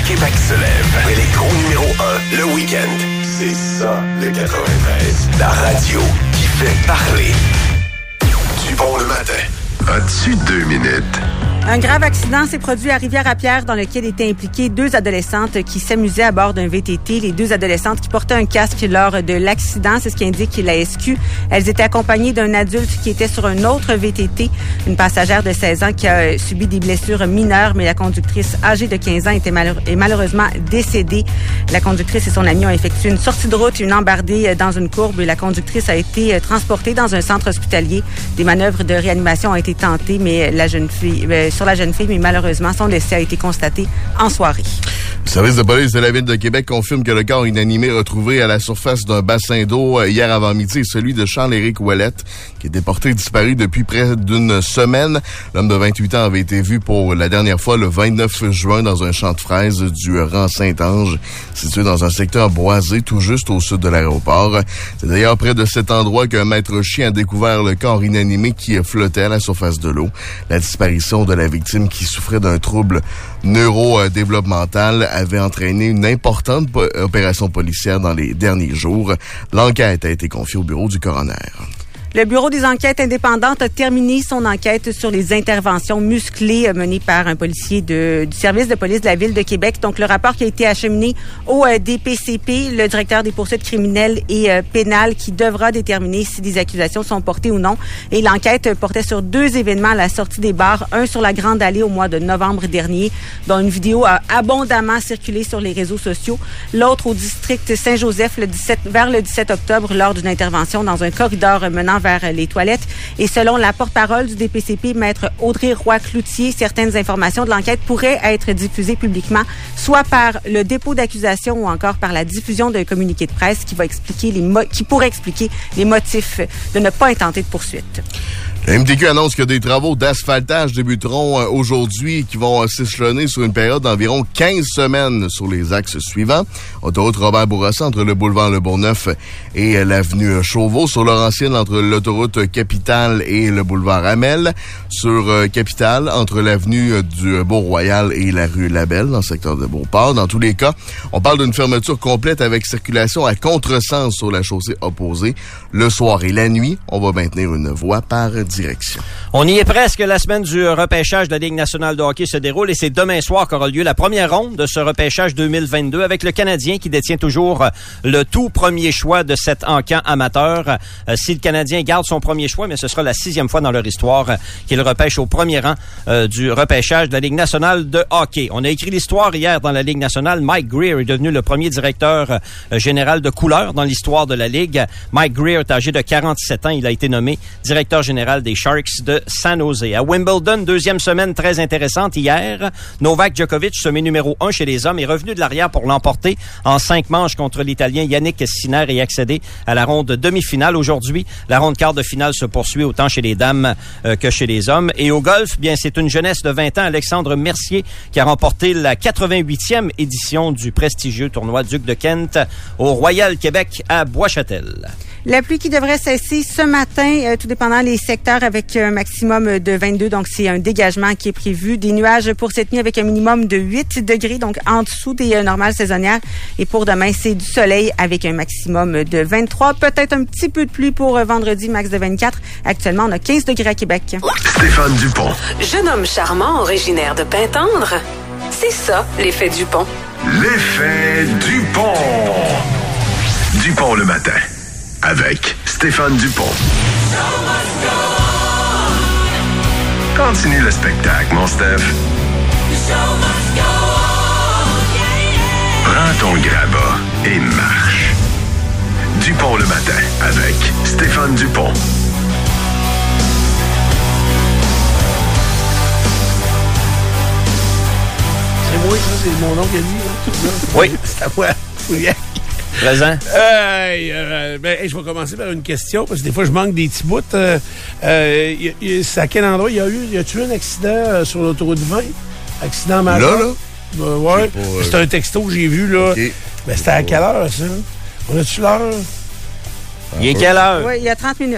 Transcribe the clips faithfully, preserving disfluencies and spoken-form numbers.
Québec se lève. Électro numéro un, le week-end. C'est ça, le quatre-vingt-treize. La radio qui fait parler. Dupont le matin. As-tu deux minutes? Un grave accident s'est produit à Rivière-à-Pierre dans lequel étaient impliquées deux adolescentes qui s'amusaient à bord d'un V T T. Les deux adolescentes qui portaient un casque lors de l'accident, c'est ce qu'indique la S Q. Elles étaient accompagnées d'un adulte qui était sur un autre V T T, une passagère de seize ans qui a subi des blessures mineures, mais la conductrice âgée de quinze ans était malheure- est malheureusement décédée. La conductrice et son ami ont effectué une sortie de route et une embardée dans une courbe. La conductrice a été transportée dans un centre hospitalier. Des manœuvres de réanimation ont été tentées, mais la jeune fille... Euh, sur la jeune fille, mais malheureusement, son décès a été constaté en soirée. Le service de police de la Ville de Québec confirme que le corps inanimé retrouvé à la surface d'un bassin d'eau hier avant-midi est celui de Charles-Éric Ouellette, qui était porté disparu depuis près d'une semaine. L'homme de vingt-huit ans avait été vu pour la dernière fois le vingt-neuf juin dans un champ de fraises du rang Saint-Ange, situé dans un secteur boisé tout juste au sud de l'aéroport. C'est d'ailleurs près de cet endroit qu'un maître chien a découvert le corps inanimé qui flottait à la surface de l'eau. La disparition de la victime qui souffrait d'un trouble neurodéveloppemental avait entraîné une importante po- opération policière dans les derniers jours. L'enquête a été confiée au bureau du coroner. Le Bureau des enquêtes indépendantes a terminé son enquête sur les interventions musclées menées par un policier de, du service de police de la Ville de Québec. Donc, le rapport qui a été acheminé au euh, D P C P, le directeur des poursuites criminelles et euh, pénales, qui devra déterminer si des accusations sont portées ou non. Et l'enquête portait sur deux événements à la sortie des bars. Un sur la Grande Allée au mois de novembre dernier, dont une vidéo a abondamment circulé sur les réseaux sociaux. L'autre au district Saint-Joseph le dix-sept, vers le dix-sept octobre lors d'une intervention dans un corridor menant vers les toilettes. Et selon la porte-parole du D P C P, maître Audrey Roy-Cloutier, certaines informations de l'enquête pourraient être diffusées publiquement, soit par le dépôt d'accusation ou encore par la diffusion d'un communiqué de presse qui va expliquer les mo- qui pourrait expliquer les motifs de ne pas intenter de poursuite. La M T Q annonce que des travaux d'asphaltage débuteront aujourd'hui et qui vont s'échelonner sur une période d'environ quinze semaines sur les axes suivants. Autoroute Robert-Bourassa entre le boulevard Le Bourgneuf et l'avenue Chauveau. Sur Laurentienne entre l'autoroute Capitale et le boulevard Hamel. Sur euh, Capitale entre l'avenue du Beau-Royal et la rue Labelle dans le secteur de Beauport. Dans tous les cas, on parle d'une fermeture complète avec circulation à contresens sur la chaussée opposée. Le soir et la nuit, on va maintenir une voie par direction. On y est presque. La semaine du repêchage de la Ligue nationale de hockey se déroule et c'est demain soir qu'aura lieu la première ronde de ce repêchage deux mille vingt-deux avec le Canadien qui détient toujours le tout premier choix de cet encan amateur. Euh, si le Canadien garde son premier choix, mais ce sera la sixième fois dans leur histoire euh, qu'il repêche au premier rang euh, du repêchage de la Ligue nationale de hockey. On a écrit l'histoire hier dans la Ligue nationale. Mike Greer est devenu le premier directeur euh, général de couleur dans l'histoire de la Ligue. Mike Greer est âgé de quarante-sept ans. Il a été nommé directeur général des Sharks de San Jose. À Wimbledon, deuxième semaine très intéressante hier. Novak Djokovic, sommet numéro un chez les hommes, est revenu de l'arrière pour l'emporter en cinq manches contre l'Italien Yannick Sinner et accéder à la ronde demi-finale. Aujourd'hui, la ronde quart de finale se poursuit autant chez les dames euh, que chez les hommes. Et au golf, bien, c'est une jeunesse de vingt ans, Alexandre Mercier, qui a remporté la quatre-vingt-huitième édition du prestigieux tournoi Duc de Kent au Royal Québec à Bois-Châtel. La pluie qui devrait cesser ce matin, euh, tout dépendant des secteurs, avec un maximum de vingt-deux. Donc, c'est un dégagement qui est prévu. Des nuages pour cette nuit avec un minimum de huit degrés, donc en dessous des euh, normales saisonnières. Et pour demain, c'est du soleil avec un maximum de vingt-trois. Peut-être un petit peu de pluie pour euh, vendredi, max de vingt-quatre. Actuellement, on a quinze degrés à Québec. Stéphane Dupont. Jeune homme charmant originaire de Pintendre. C'est ça, l'effet Dupont. L'effet Dupont. Dupont le matin. Avec Stéphane Dupont. Continue le spectacle, mon Steph. Prends ton grabat et marche. Dupont le matin avec Stéphane Dupont. C'est moi, ça, c'est mon nom qui a dit. Là. Oui. C'est à moi. Oui. Présent. Euh, euh, ben, hey, je vais commencer par une question, parce que des fois, je manque des petits bouts. Euh, euh, y, y, c'est à quel endroit il y a eu? Y a-tu eu un accident euh, sur l'autoroute vingt? Accident majeur? Là, là? Euh, ouais. Pas, euh... C'est un texto que j'ai vu, là. Okay. Ben, c'était à quelle heure, ça? On a-tu l'heure? Il est quelle heure? Oui, il y a trente minutes.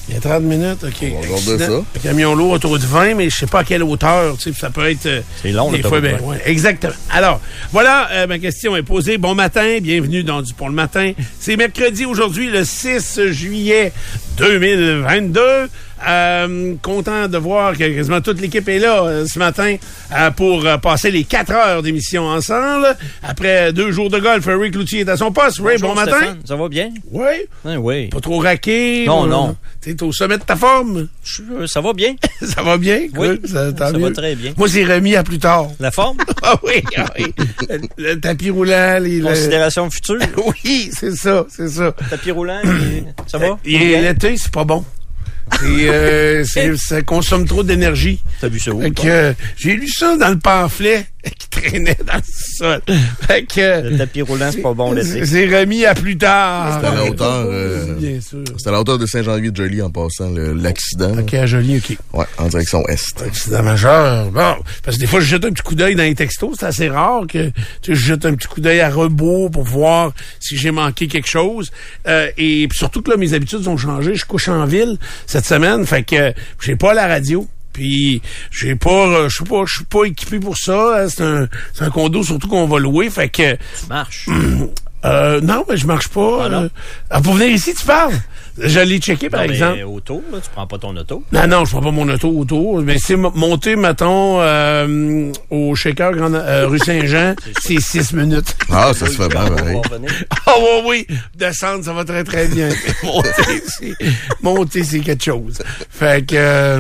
Il y a trente minutes, OK. On va regarder ça. Un camion lourd, autour de vingt, mais je sais pas à quelle hauteur. Tu sais, ça peut être... C'est long, des fois, ben, ouais, exactement. Alors, voilà, euh, ma question est posée. Bon matin, bienvenue dans Du Pont le matin. C'est mercredi aujourd'hui, le six juillet deux mille vingt-deux. Euh, content de voir que quasiment toute l'équipe est là euh, ce matin euh, pour euh, passer les quatre heures d'émission ensemble. Après deux jours de golf, Ray Cloutier est à son poste. Ray, Bonjour, bon matin. Stéphane. Ça va bien? Oui. Ah, oui. Pas trop raqué? Non, ou, non. T'es au sommet de ta forme? Je, euh, ça va bien? Ça va bien? Oui, Cool, ça, ça va très bien. Moi, c'est remis à plus tard. La forme? Ah oui, ah oui. Le, le tapis roulant. Les, Considération future? Oui, c'est ça, c'est ça. Tapis roulant, il- ça va? Il est l'été, c'est pas bon. C'est, euh, c'est, ça consomme trop d'énergie. T'as vu ça où? Fait que, euh, j'ai lu ça dans le pamphlet qui traînait dans le sol. Fait que, Le tapis roulant, c'est pas bon l'été. c'est remis à plus tard. C'est à la hauteur, euh, Bien sûr. c'est à la hauteur de Saint-Jean-Vie-de-Joly en passant le- l'accident. OK, à Jolie, OK. Ouais, en direction est. Accident majeur. Bon, parce que des fois, je jette un petit coup d'œil dans les textos. C'est assez rare que tu sais, je jette un petit coup d'œil à rebours pour voir si j'ai manqué quelque chose. Euh, et puis surtout que là, mes habitudes ont changé. Je couche en ville cette semaine, fait que euh, j'ai pas la radio. Puis j'ai pas, euh, je suis pas, je suis pas équipé pour ça. Hein. C'est un, c'est un condo surtout qu'on va louer, fait que. Tu marches. Euh, non, mais je marche pas. Ah non? Euh, ah, pour venir ici, tu parles. Je l'ai checké, par Non, mais exemple. auto, là, tu prends pas ton auto. Non, non, je prends pas mon auto autour. Mais c'est m- monter, mettons, euh, au shaker Grand, euh, rue Saint-Jean, c'est six minutes. Ah, ça se fait bien, On va pareil. revenir. Ah oui, oui. Descendre, ça va très, très bien. monter, c'est, monter, c'est quelque chose. Fait que... euh,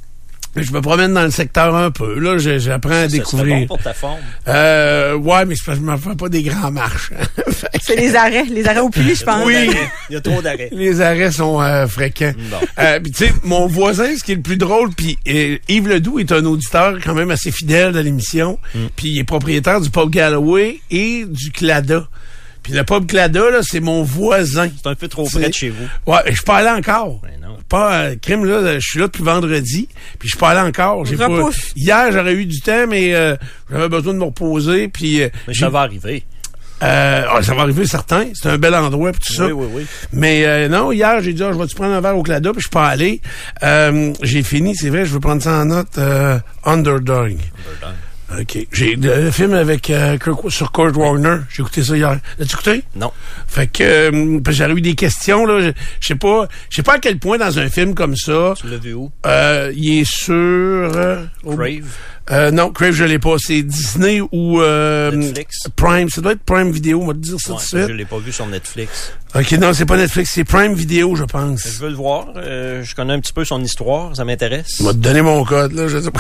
je me promène dans le secteur un peu. Là, je- j'apprends à Ça, c'est découvrir. bon pour ta forme. Euh, ouais, mais c'est parce que je me fais pas des grands marches. Fait que- C'est les arrêts, les arrêts au puits, je pense. Oui. Il y a trop d'arrêts. Les arrêts sont euh, fréquents. Bon. Euh, puis tu sais, mon voisin, ce qui est le plus drôle, puis euh, Yves Ledoux est un auditeur quand même assez fidèle de l'émission, puis il est propriétaire du pub Galloway et du Clada. Puis le pub Clada, là, c'est mon voisin. C'est un peu trop C'est- près de chez vous. Ouais, je suis pas allé encore. Ben non. Pas euh, crime là, je suis là depuis vendredi, puis je suis pas allé encore. J'ai pas, Repousse. hier j'aurais eu du temps, mais euh, j'avais besoin de me reposer, puis euh, Mais j'ai- ça va arriver. euh, ah, ça va arriver certain. C'est un bel endroit puis tout ça. Oui, oui, oui. Mais euh, non, hier, j'ai dit, ah, je vais-tu prendre un verre au Clada, puis je suis pas allé. Euh, j'ai fini, c'est vrai, je veux prendre ça en note. Euh, Underdog. OK. J'ai le film avec euh, Kirk, sur Kurt Warner. J'ai écouté ça hier. L'as-tu écouté? Non. Fait que euh, parce que j'aurais eu des questions, là. Je je sais pas. Je sais pas à quel point dans un film comme ça. Tu l'as vu où? Euh, il est sur euh, au- Crave? Euh, non, Crave, je l'ai pas. C'est Disney ou euh, Netflix? Prime. Ça doit être Prime Video, on va te dire ça Ouais, tout de suite. je l'ai pas vu sur Netflix. OK, non, c'est pas Netflix, c'est Prime Video, je pense. Je veux le voir. Euh, je connais un petit peu son histoire. Ça m'intéresse. Je vais te donner mon code, là. Je sais pas.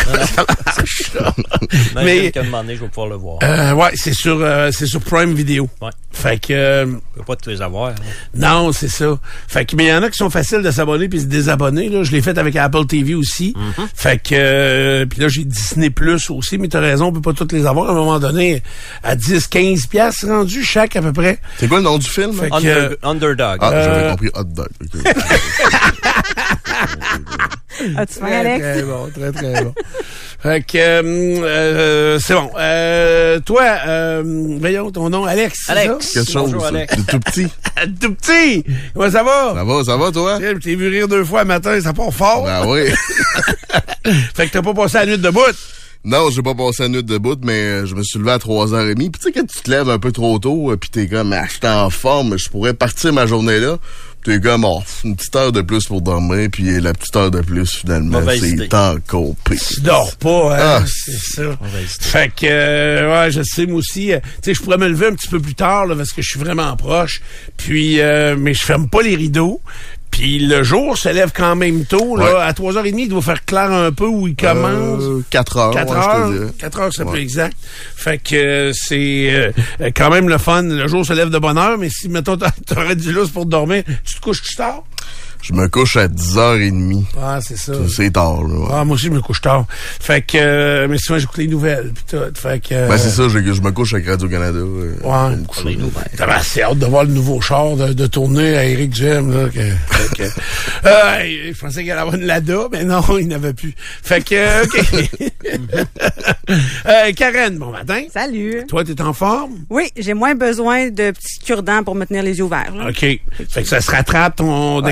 Mais Mais- qu'à un moment donné, je vais pouvoir le voir. Euh, ouais, c'est sur, euh, c'est sur Prime Video. Ouais. Fait que, euh, Je peux pas tous les avoir. hein. non, c'est ça. Fait que, mais il y en a qui sont faciles de s'abonner puis se désabonner, là. Je l'ai fait avec Apple T V aussi. Mm-hmm. Fait que, euh, puis là, j'ai Disney Plus aussi, mais t'as raison, on peut pas toutes les avoir. À un moment donné, à dix, quinze piastres rendu chaque, à peu près. C'est quoi le nom du film? Fait que, Under- euh, Underdog. Ah, Euh, j'avais compris hot dog. ok. As-tu faim, Très, Alex? très bon, très, très bon. Fait que, euh, euh, c'est bon. Euh, toi, euh, voyons ton nom, Alex. c'est Alex. ça? Quelque chose, Bonjour, ça. Alex. De tout petit. Tout petit! Comment ça va? Ça va, ça va, toi? Je t'ai vu rire deux fois le matin, ça part fort. Ben oui. Fait que t'as pas passé la nuit de bout. Non, j'ai pas passé la nuit debout, mais euh, je me suis levé à trois heures trente. Puis tu sais, quand tu te lèves un peu trop tôt, euh, puis t'es comme, ah, je suis en forme, je pourrais partir ma journée là. Puis t'es comme, oh, une petite heure de plus pour dormir, puis la petite heure de plus, finalement, Mauvaise idée. c'est encore pire. Tu dors pas, hein? Ah. C'est ça. Mauvaise idée. Fait que, euh, ouais, je sais, moi aussi, euh, tu sais, je pourrais me lever un petit peu plus tard, là, parce que je suis vraiment proche. Puis, euh, mais je ferme pas les rideaux. Puis le jour se lève quand même tôt, là. Ouais. À trois heures trente, il doit faire clair un peu où il commence. Euh, quatre heures, Quatre ouais, je te heures, dirais. quatre heures, c'est Ouais. peu exact. Fait que euh, c'est euh, euh, quand même le fun. Le jour se lève de bonne heure, mais si, mettons, t'a- t'aurais du lousse pour te dormir, tu te couches tu tard? Je me couche à dix heures trente. Ah, c'est ça. C'est tard, là. Ouais. Ah, moi aussi, je me couche tard. Fait que, euh, mais souvent, j'écoute les nouvelles, pis tout. Fait que... euh, Ben, c'est ça, je, je me couche avec Radio-Canada. euh, pour Ouais. me coucher. T'avais assez hâte de voir le nouveau char de, de tourner à Éric Duhem, là. Que, fait que, euh, je pensais qu'il allait avoir une Lada, mais non, il n'avait plus. Fait que, euh, OK. euh, Karen, bon matin. Salut. Toi, t'es en forme? Oui, j'ai moins besoin de petits cure-dents pour me tenir les yeux ouverts. là. OK. Fait que ça se rattrape ton Ouais,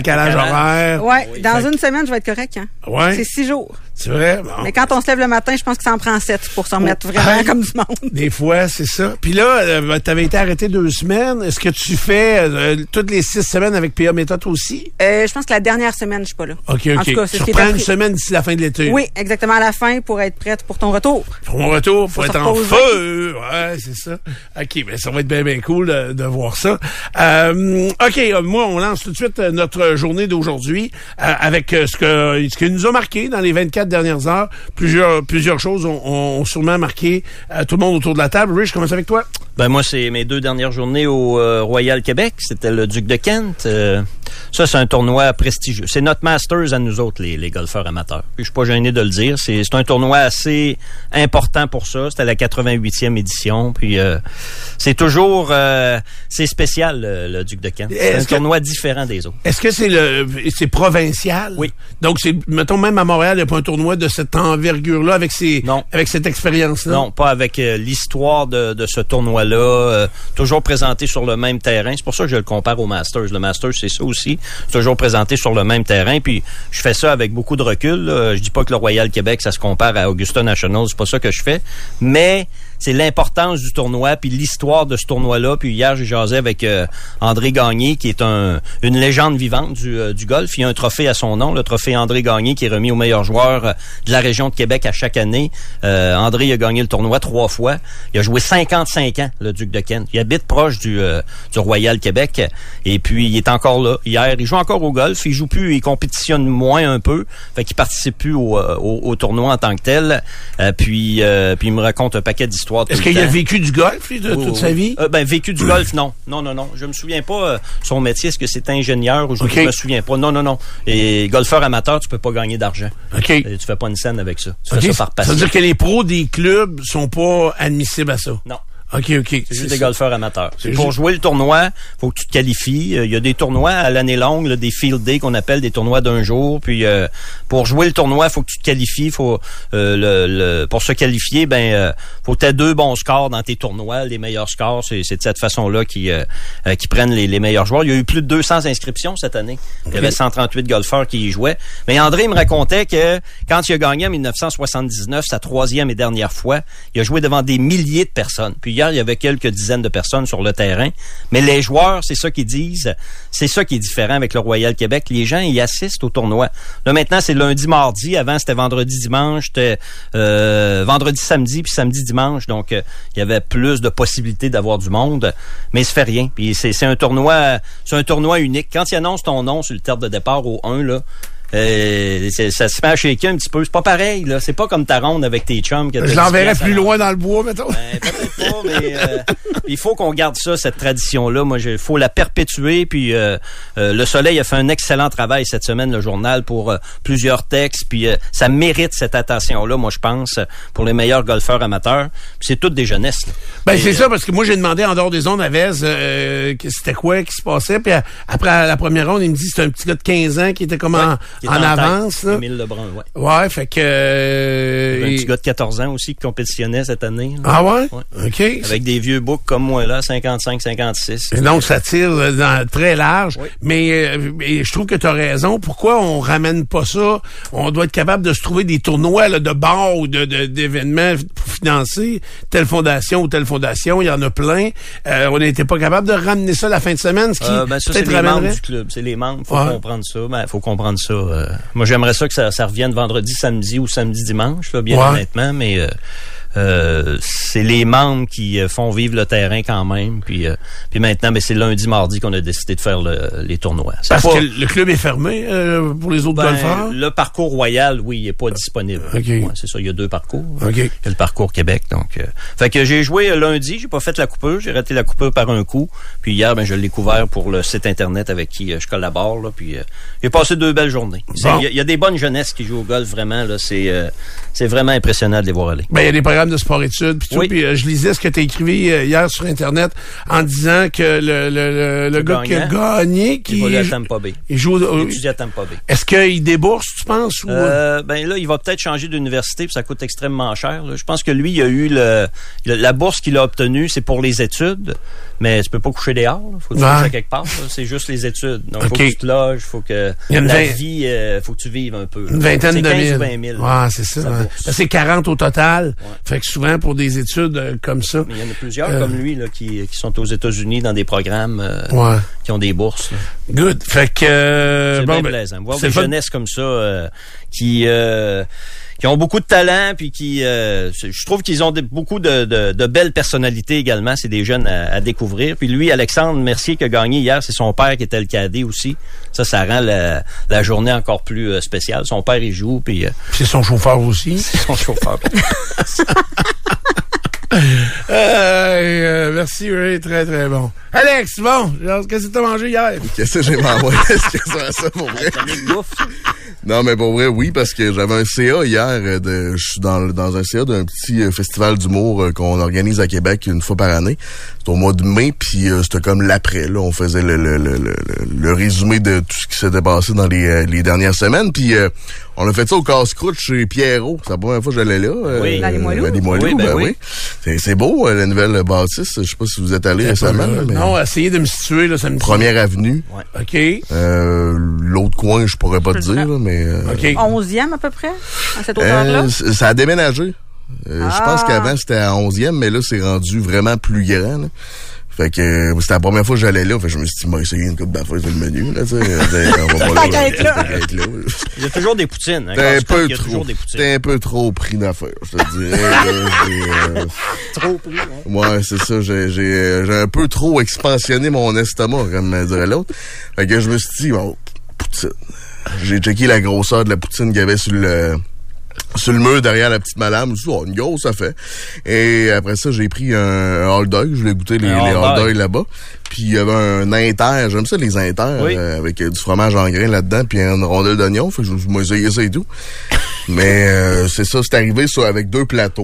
décalage horaire. Ouais, Oui. dans fait... une semaine, je vais être correct. Hein? Ouais. C'est six jours. C'est vrai? Bon. Mais quand on se lève le matin, je pense que ça en prend sept pour s'en remettre oh. vraiment hey. comme du monde. Des fois, c'est ça. Puis là, euh, tu avais été arrêté deux semaines. Est-ce que tu fais euh, toutes les six semaines avec P A Méthode aussi? Euh, je pense que la dernière semaine, je suis pas là. OK, OK. En tout cas, c'est tu ce reprends qui une semaine d'ici la fin de l'été. Oui, exactement, à la fin pour être prête pour ton retour. Pour mon retour, pour être en reposer. feu. Ouais, c'est ça. OK, ben ça va être bien, bien cool de, de voir ça. Euh, OK, moi, on lance tout de suite notre journée d'aujourd'hui euh, avec ce que ce qui nous a marqué dans les vingt-quatre dernières heures. Plusieurs plusieurs choses ont, ont sûrement marqué euh, tout le monde autour de la table. Rich, je commence avec toi. Ben moi, c'est mes deux dernières journées au euh, Royal Québec. C'était le Duc de Kent. Euh, ça, c'est un tournoi prestigieux. C'est notre Masters à nous autres, les, les golfeurs amateurs. Puis, je suis pas gêné de le dire. C'est, c'est un tournoi assez important pour ça. C'était la quatre-vingt-huitième édition. Puis euh, c'est toujours euh, c'est spécial le, le Duc de Kent. C'est est-ce un que, tournoi différent des autres. Est-ce que c'est le c'est provincial? Oui. Donc c'est mettons même à Montréal, il n'y a pas un tournoi de cette envergure-là avec ces non. avec cette expérience-là. Non, pas avec euh, l'histoire de, de ce tournoi-là. Euh, toujours présenté sur le même terrain. C'est pour ça que je le compare au Masters. Le Masters, c'est ça aussi. C'est toujours présenté sur le même terrain. Puis je fais ça avec beaucoup de recul. Là. Je dis pas que le Royal Québec, ça se compare à Augusta National. C'est pas ça que je fais. Mais c'est l'importance du tournoi, puis l'histoire de ce tournoi-là. Puis hier, j'ai jasé avec euh, André Gagné, qui est un une légende vivante du, euh, du golf. Il y a un trophée à son nom, le trophée André Gagné, qui est remis aux meilleurs joueurs euh, de la région de Québec à chaque année. Euh, André a gagné le tournoi trois fois. Il a joué cinquante-cinq ans, le Duc de Kent. Il habite proche du, euh, du Royal Québec. Et puis, il est encore là. Hier, il joue encore au golf. Il joue plus, il compétitionne moins un peu. Fait qu'il participe plus au, euh, au, au tournoi en tant que tel. Euh, puis, euh, puis, il me raconte un paquet d'histoires. Est-ce qu'il a vécu du golf, lui, de oh, toute sa vie? Euh, ben, vécu du golf, non. Non, non, non. Je me souviens pas euh, son métier. Est-ce que c'est ingénieur ou je okay. me souviens pas. Non, non, non. Et golfeur amateur, tu peux pas gagner d'argent. OK. Et tu fais pas une scène avec ça. Tu okay. fais ça par passion. Ça veut dire que les pros des clubs sont pas admissibles à ça? Non. OK, OK. C'est, c'est juste des golfeurs amateurs. C'est pour juste... jouer le tournoi, faut que tu te qualifies. Il y a des tournois à l'année longue, là, des field days qu'on appelle des tournois d'un jour. Puis euh, pour jouer le tournoi, faut que tu te qualifies. Faut euh, le, le pour se qualifier, ben euh, faut que tu aies deux bons scores dans tes tournois. Les meilleurs scores, c'est, c'est de cette façon-là qu'ils euh, euh, qui prennent les, les meilleurs joueurs. Il y a eu plus de deux cents inscriptions cette année. Okay. Il y avait cent trente-huit golfeurs qui y jouaient. Mais André me racontait que quand il a gagné en dix-neuf cent soixante-dix-neuf, sa troisième et dernière fois, il a joué devant des milliers de personnes. Puis hier, il y avait quelques dizaines de personnes sur le terrain. Mais les joueurs, c'est ça qu'ils disent. C'est ça qui est différent avec le Royal Québec. Les gens y assistent au tournoi. Là, maintenant, c'est lundi, mardi. Avant, c'était vendredi, dimanche. C'était euh, vendredi, samedi, puis samedi, dimanche. Donc, euh, il y avait plus de possibilités d'avoir du monde. Mais il se fait rien. Puis c'est, c'est un tournoi c'est un tournoi unique. Quand ils annoncent ton nom sur le terre de départ au un, là, Euh, ça se met à shaker un petit peu. C'est pas pareil, là. C'est pas comme ta ronde avec tes chums. Que je l'enverrais plus loin dans le bois, mettons. Ben, peut-être pas, mais euh, il faut qu'on garde ça, cette tradition-là. Moi, il faut la perpétuer. Puis euh, euh, Le Soleil a fait un excellent travail cette semaine, le journal, pour euh, plusieurs textes. Puis euh, ça mérite cette attention-là, moi, je pense, pour les meilleurs golfeurs amateurs. Puis c'est toutes des jeunesses, là. Ben, Et, c'est euh, ça, parce que moi, j'ai demandé en dehors des ondes à Vez euh, que c'était quoi qui se passait. Puis après la première ronde, il me dit que c'était un petit gars de quinze ans qui était comme ouais. en... En, en avance, là. Émile Lebrun, ouais. Ouais, fait que... Euh, un petit gars de quatorze ans aussi qui compétitionnait cette année. Là. Ah ouais? ouais? OK. Avec des vieux boucs comme moi, là, cinquante-cinq cinquante-six. Et donc, ça tire dans, très large. Oui. Mais, euh, mais je trouve que tu as raison. Pourquoi on ramène pas ça? On doit être capable de se trouver des tournois là, de bars ou de, de, d'événements pour financer telle fondation ou telle fondation. Il y en a plein. Euh, on n'était pas capable de ramener ça la fin de semaine, ce qui euh, ben ça, c'est les ramènerait... membres du club. C'est les membres. Faut ouais. comprendre ça. Ben, faut comprendre ça. Euh, moi, j'aimerais ça que ça, ça revienne vendredi, samedi ou samedi, dimanche, là, bien ouais. honnêtement, mais euh, euh, c'est les membres qui euh, font vivre le terrain quand même. Puis, euh, puis maintenant, ben, c'est lundi, mardi qu'on a décidé de faire le, les tournois. Ça Parce pas... que le club est fermé euh, pour les autres ben, golfeurs? Le parcours royal, oui, il est pas disponible. Okay. Ouais, c'est ça, il y a deux parcours. Okay. Il y a le parcours Québec. Donc, euh, fait que j'ai joué lundi, j'ai pas fait la coupure, j'ai raté la coupure par un coup. Puis hier, ben, je l'ai couvert pour le site internet avec qui euh, je collabore. Là, puis euh, j'ai passé deux belles journées. Il bon. y, y a des bonnes jeunesses qui jouent au golf, vraiment. Là, c'est, euh, c'est vraiment impressionnant de les voir aller. Ben, il y a des programmes de sport-études. Puis oui. Puis euh, je lisais ce que tu as écrit euh, hier sur Internet en disant que le, le, le, le gars qui a gagné, qui il va à Tampa Bay. Il joue il étudie à Tampa Bay. Est-ce qu'il débourse, tu penses? Ou... Euh, ben là, il va peut-être changer d'université, puis ça coûte extrêmement cher. Là. Je pense que lui, il a eu le, le la bourse qu'il a obtenue, c'est pour les études. Mais tu peux pas coucher dehors. Il faut que tu ouais. couches à quelque part. Là. C'est juste les études. Donc, il okay. faut que tu te loges. Il faut que la vingt... vie, euh, faut que tu vives un peu. Là. Une vingtaine c'est de mille. quinze ou vingt mille. Ouais, c'est ça. Ouais. C'est quarante au total. Ouais. Fait que souvent, pour des études euh, comme ça. Mais il y en a plusieurs euh... comme lui là, qui, qui sont aux États-Unis dans des programmes euh, ouais. qui ont des bourses. Là. Good. Fait que... Euh, c'est bon, bien ben, plaisant. Voir des fun. Jeunesses comme ça euh, qui... Euh, qui ont beaucoup de talent, puis qui, euh, je trouve qu'ils ont des, beaucoup de, de, de belles personnalités également. C'est des jeunes à, à découvrir. Puis lui, Alexandre Mercier, qui a gagné hier, c'est son père qui était le cadet aussi. Ça, ça rend la, la journée encore plus euh, spéciale. Son père, il joue, puis... Euh, c'est son chauffeur aussi. C'est son chauffeur. euh, euh, merci, oui, très, très bon. Alex, bon, qu'est-ce que t'as mangé hier? Qu'est-ce que j'ai mangé? Est-ce que ça, ça pour vrai? Non, mais pour vrai, oui, parce que j'avais un C A hier. De, je suis dans, dans un C A d'un petit festival d'humour euh, qu'on organise à Québec une fois par année. C'est au mois de mai, puis euh, c'était comme l'après. Là, on faisait le, le, le, le, le résumé de tout ce qui s'était passé dans les, les dernières semaines. Puis euh, on a fait ça au casse-croûte chez Pierrot. C'est la première fois que j'allais là. Euh, oui, dans les Moilous. Ben, les Moilous, oui, ben, ben oui. oui. C'est, c'est beau, la nouvelle bâtisse. Je sais pas si vous êtes allé récemment. Là, mais... Non, essayez de me situer, là, ça me dit. Première avenue. Ouais. OK. Euh, l'autre coin, je pourrais pas te dire, là, mais... Euh, OK. onzième à peu près, à cette hauteur-là? Euh, ça a déménagé. Euh, ah. Je pense qu'avant, c'était à onzième, mais là, c'est rendu vraiment plus grand. Là. Fait que euh, c'était la première fois que j'allais là. Fait que je me suis dit, moi, essayer une coupe d'affaires sur le menu. Là, tu sais. On va pas là, là. là. Il y a toujours des poutines. Hein, t'es, un peu il y a trop, des poutines. t'es un peu trop pris d'affaires, je te dirais. là, euh... Trop pris, hein? Ouais, c'est ça. J'ai, j'ai, j'ai un peu trop expansionné mon estomac, comme dirait l'autre. Fait que je me suis dit, bon, poutine. J'ai checké la grosseur de la poutine qu'il y avait sur le... sur le mur derrière la petite madame. Je me suis dit, oh, une grosse, ça fait. Et après ça, j'ai pris un, un hot dog. Je l'ai goûté les, les hot dogs là-bas. Puis il y avait un inter. J'aime ça, les inter, oui. euh, avec euh, du fromage en grains là-dedans, puis une rondelle d'oignon. Fait que je me suis essayé ça et tout. Mais euh, c'est ça, c'est arrivé ça avec deux plateaux.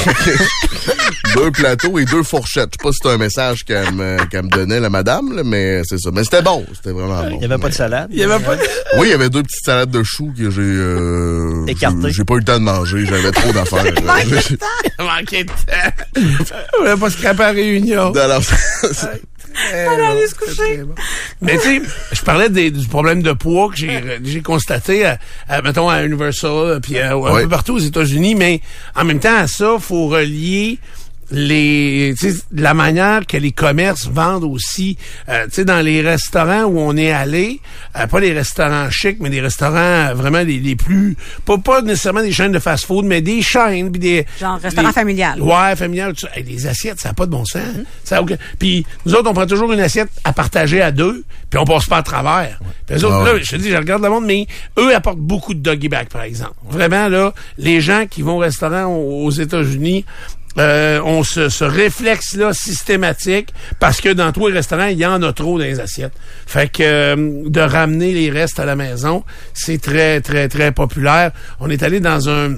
deux plateaux et deux fourchettes. Je sais pas si c'était un message qu'elle me, qu'elle me donnait, la madame, là, mais c'est ça. Mais c'était bon. C'était vraiment bon. Il y avait mais... pas de salade? Il y avait pas de... Oui, il y avait deux petites salades de choux que j'ai... Euh, Écartées. J'ai pas eu le temps de manger. J'avais trop d'affaires. Il manquait de temps. On va pas se scraper à réunion. Non, non, On va aller se coucher. Bon. Mais tu sais, je parlais des, du problème de poids que j'ai, j'ai constaté, à, à, mettons, à Universal, puis un oui. peu partout aux États-Unis, mais en même temps à ça, faut relier les, tu sais, la manière que les commerces vendent aussi, euh, tu sais, dans les restaurants où on est allé, euh, pas les restaurants chics, mais des restaurants vraiment les, les plus, pas pas nécessairement des chaînes de fast-food, mais des chaînes, puis des genre restaurant des, familial. Ouais, familial. Tu, hey, les assiettes, ça n'a pas de bon sens. Mm-hmm. Ça a aucun, puis nous autres, on prend toujours une assiette à partager à deux, puis on passe pas à travers. Ouais. Puis eux autres, oh. là, je te dis, je regarde le monde, mais eux apportent beaucoup de doggy bag, par exemple. Vraiment là, les gens qui vont au restaurant aux États-Unis. Euh, on se, ce réflexe-là systématique, parce que dans tous les restaurants, il y en a trop dans les assiettes. Fait que euh, de ramener les restes à la maison, c'est très, très, très populaire. On est allé dans un...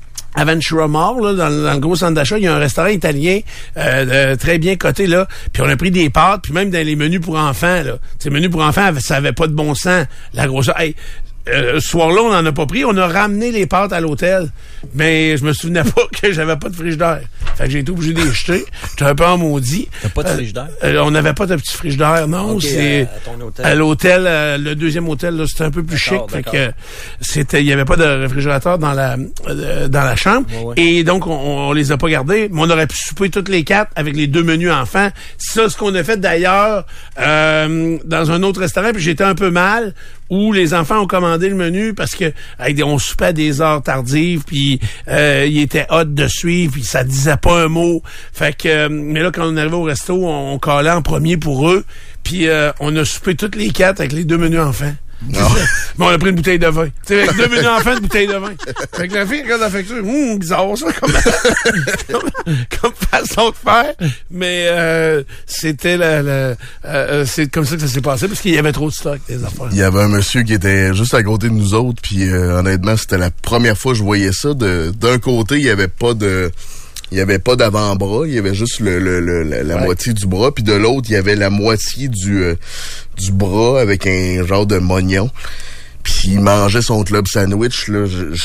à Ventura Mall, là, dans, dans le gros centre d'achat, il y a un restaurant italien euh, euh, très bien coté, là. Puis on a pris des pâtes, puis même dans les menus pour enfants, là. Ces menus pour enfants, ça avait pas de bon sens. La grosseur... Hey, Euh, ce soir-là, on n'en a pas pris. On a ramené les pâtes à l'hôtel. Mais je me souvenais pas que j'avais pas de frigidaire. Fait que j'ai été obligé de les jeter. J'étais un peu en maudit. T'as pas de frigidaire? Euh, on n'avait pas de petit frigidaire, non. Okay, c'est à, à, ton hôtel. à l'hôtel, euh, le deuxième hôtel, là, c'était un peu plus d'accord, chic. D'accord. Fait que c'était, il y avait pas de réfrigérateur dans la euh, dans la chambre. Ouais, ouais. Et donc, on, on les a pas gardés. Mais on aurait pu souper toutes les quatre avec les deux menus enfants. Ça, ce qu'on a fait d'ailleurs euh, dans un autre restaurant, puis j'étais un peu mal, où les enfants ont commandé le menu parce que hey, on soupait à des heures tardives, puis euh, il était hot de suivre, puis ça disait pas un mot. Fait que, euh, mais là, quand on est arrivé au resto, on, on calait en premier pour eux, puis euh, on a soupé toutes les quatre avec les deux menus enfants. Mais on a pris une bouteille de vin. Tu sais, avec deux menus enfants, une bouteille de vin. Fait que la fille, quand elle a fait ça, hum, bizarre ça, comme, comme, comme façon de faire. Mais euh, c'était la, la euh, c'est comme ça que ça s'est passé, parce qu'il y avait trop de stock, des affaires. Il y avait un monsieur qui était juste à côté de nous autres, puis euh, honnêtement, c'était la première fois que je voyais ça. De, d'un côté, il y avait pas de... Il y avait pas d'avant-bras, il y avait juste le, le, le la, la ouais. moitié du bras, puis de l'autre, il y avait la moitié du euh, du bras avec un genre de mognon. Puis il mangeait son club sandwich là, je, je,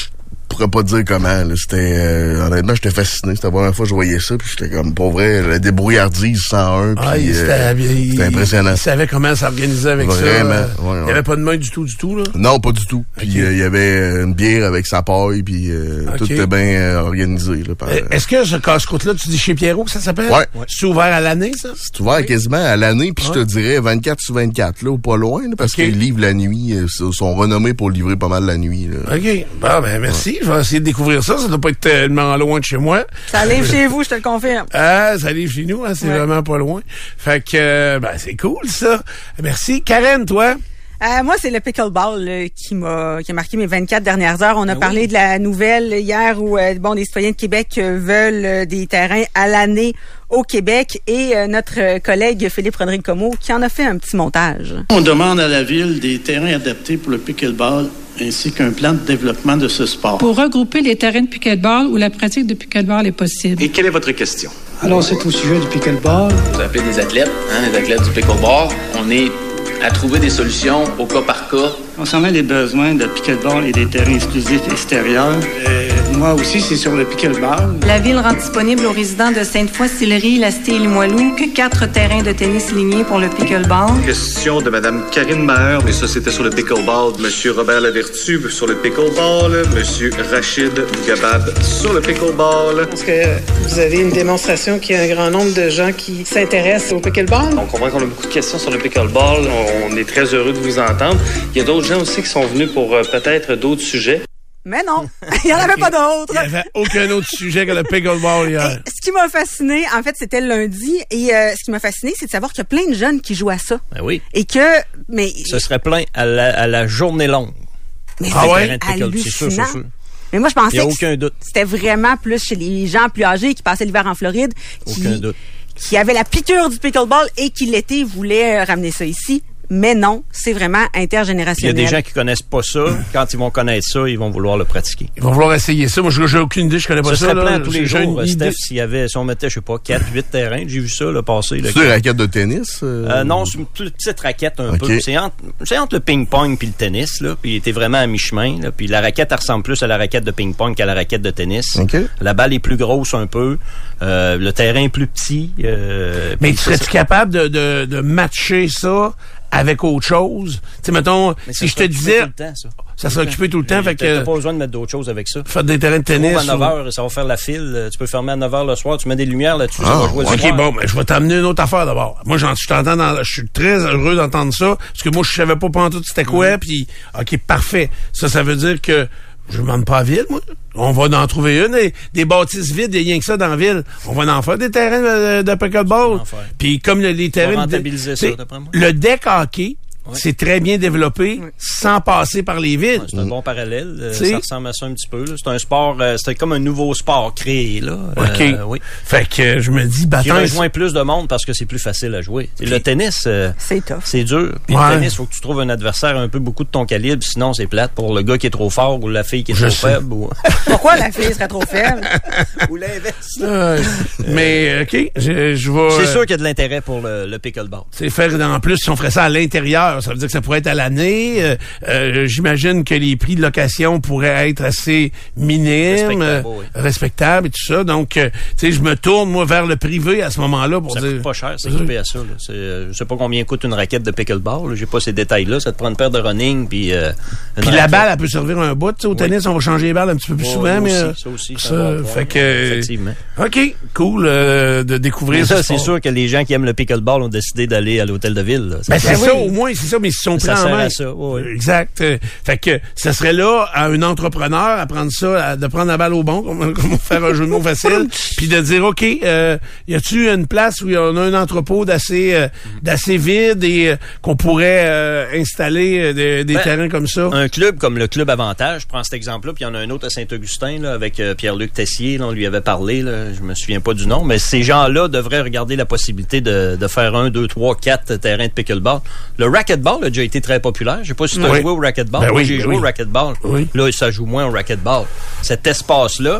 pourrais pas te dire comment. Là. C'était euh, honnêtement, j'étais fasciné. C'était la première fois que je voyais ça, puis j'étais comme pour vrai, la débrouillardise cent un. Ah, puis, il, euh, il, c'était impressionnant. Il savait comment s'organiser avec Vraiment, ça. Ouais, ouais. Il n'y avait pas de main du tout, du tout, là? Non, pas du tout. Puis il okay. euh, y avait une bière avec sa paille, puis euh, okay. tout était bien euh, organisé. Là, par, euh, Est-ce que ce casse-croûte-là, tu dis chez Pierrot que ça s'appelle? Ouais. ouais. C'est ouvert à l'année, ça? C'est ouvert oui. quasiment à l'année, puis ouais. je te dirais vingt-quatre sur vingt-quatre, là, ou pas loin, là, parce okay. qu'ils livrent la nuit. Ils sont renommés pour livrer pas mal la nuit. Là. OK. Bon, ben merci. Ouais. Je vais essayer de découvrir ça. Ça doit pas être tellement loin de chez moi. Ça livre chez vous, je te le confirme. Ah, ça livre chez nous, hein, c'est ouais. vraiment pas loin. Fait que, ben, c'est cool, ça. Merci. Karen, toi? Euh, moi, c'est le pickleball là, qui m'a qui a marqué mes vingt-quatre dernières heures. On a ben parlé oui. de la nouvelle hier où euh, bon, les citoyens de Québec euh, veulent euh, des terrains à l'année au Québec et euh, notre collègue Philippe Rodrigue Comeau qui en a fait un petit montage. On demande à la Ville des terrains adaptés pour le pickleball ainsi qu'un plan de développement de ce sport. Pour regrouper les terrains de pickleball où la pratique de pickleball est possible. Et quelle est votre question? Alors, c'est au sujet du pickleball. Vous appelez des athlètes, hein, les athlètes du pickleball. On est à trouver des solutions au cas par cas. Concernant les besoins de pickleball et des terrains exclusifs extérieurs, euh, moi aussi, c'est sur le pickleball. La Ville rend disponible aux résidents de Sainte-Foy-Sillery, La Cité et Limoilou que quatre terrains de tennis lignés pour le pickleball. Question de Mme Karine Maher, mais ça, c'était sur le pickleball. Monsieur Robert Lavertu sur le pickleball. Monsieur Rachid Gabab sur le pickleball. Est-ce que vous avez une démonstration qu'il y a un grand nombre de gens qui s'intéressent au pickleball? On comprend qu'on a beaucoup de questions sur le pickleball. On est très heureux de vous entendre. Il y a d'autres gens aussi qui sont venus pour euh, peut-être d'autres sujets. Mais non, il n'y en avait pas d'autres. Il n'y avait aucun autre sujet que le pickleball hier. Et ce qui m'a fasciné, en fait, c'était le lundi, et euh, ce qui m'a fasciné, c'est de savoir qu'il y a plein de jeunes qui jouent à ça. Ben oui. Et que, mais... Ce serait plein à la, à la journée longue. Mais ah ouais? C'est sûr, c'est sûr. Mais moi, je pensais que c'était vraiment plus chez les gens plus âgés qui passaient l'hiver en Floride, qui, aucun doute. qui avaient la piqûre du pickleball et qui, l'été, voulaient ramener ça ici. Mais non, c'est vraiment intergénérationnel. Il y a des gens qui connaissent pas ça. Quand ils vont connaître ça, ils vont vouloir le pratiquer. Ils vont vouloir essayer ça. Moi, j'ai aucune idée, je connais pas ça. Ça serait plein tous les j'ai jours, Steph, s'il y avait, si on mettait, je sais pas, quatre, huit terrains. J'ai vu ça, là, passer. C'est une raquette de tennis? Euh... Euh, non, c'est une petite raquette un okay. peu. C'est entre, c'est entre le ping-pong puis le tennis, là. Puis il était vraiment à mi-chemin, là. Puis la raquette, elle ressemble plus à la raquette de ping-pong qu'à la raquette de tennis. Okay. La balle est plus grosse un peu. Euh, le terrain est plus petit. Euh, Mais serais-tu capable de, de, de matcher ça avec autre chose? Tu sais, mettons, mais si je te disais... Tout le temps, ça. Ça sera occupé tout le temps, fait que... T'as pas besoin de mettre d'autres choses avec ça. Faire des terrains de tennis. À neuf heures, ça va faire la file. Tu peux fermer à neuf heures le soir, tu mets des lumières là-dessus, ah, ça va jouer okay, le soir. OK, bon, mais je vais t'amener une autre affaire d'abord. Moi, j'en, je t'entends dans, je suis très heureux d'entendre ça, parce que moi, je savais pas pantoute c'était quoi, mm-hmm. puis OK, parfait. Ça, ça veut dire que je demande pas à ville, moi. On va en trouver une. Des, des bâtisses vides, il y a rien que ça dans la ville. On va en faire des terrains de, de pickleball. Puis comme le, les terrains... rentabiliser de, ça, d'après moi. Le deck hockey, ouais. c'est très bien développé ouais. sans passer par les villes. Ouais, c'est un bon parallèle. Euh, ça ressemble à ça un petit peu. Là. C'est un sport, euh, c'est comme un nouveau sport créé. Là. OK. Euh, oui. Fait que euh, je me dis... Qui rejoint plus de monde parce que c'est plus facile à jouer. Okay. Le tennis, euh, c'est tough. C'est dur. Puis ouais. le tennis, il faut que tu trouves un adversaire un peu beaucoup de ton calibre, sinon c'est plate pour le gars qui est trop fort ou la fille qui est je trop sais. faible. Ou... Pourquoi la fille serait trop faible? Ou l'inverse. Euh, mais, OK, je, je vais... C'est sûr qu'il y a de l'intérêt pour le, le pickleball. C'est faire, en plus, si on ferait ça à l'intérieur, ça veut dire que ça pourrait être à l'année. Euh, euh, j'imagine que les prix de location pourraient être assez minimes, respectables, euh, oui. respectables et tout ça. Donc, euh, tu sais, je me tourne, moi, vers le privé à ce moment-là pour ça dire... Ça coûte pas cher, c'est équipé à ça. Là. C'est, euh, je sais pas combien coûte une raquette de pickleball. Là. J'ai pas ces détails-là. Ça te prend une paire de running, puis... Euh, puis la balle, elle peut servir un bout. Tu sais, au oui. tennis, on va changer les balles un petit peu plus oh, souvent, mais... Aussi, ça aussi. Ça, ça va fait voir, que... Effectivement. OK, cool euh, de découvrir mais ça. ça C'est sûr que les gens qui aiment le pickleball ont décidé d'aller à l'hôtel de ville. Là. Ben, c'est oui. ça, au moins, c'est ça, mais ils se sont pris en main. Ça, oui. Exact. Fait que ça serait là à un entrepreneur à prendre ça, à, de prendre la balle au bon, comme, comme faire un jeu de mots facile, puis de dire, OK, euh, y a-tu une place où on a un entrepôt d'assez euh, d'assez vide et euh, qu'on pourrait euh, installer euh, des, des ben, terrains comme ça? Un club comme le Club Avantage, je prends cet exemple-là, puis il y en a un autre à Saint-Augustin, là, avec euh, Pierre-Luc Tessier, là, on lui avait parlé, là, je me souviens pas du nom, mais ces gens-là devraient regarder la possibilité de, de faire un, deux, trois, quatre terrains de pickleball. Le racquetball a déjà été très populaire. Je sais pas si tu as oui. joué au racquetball. Ben Moi, oui, j'ai ben joué oui. au racquetball. Oui. Là, ça joue moins au racquetball. Cet espace-là,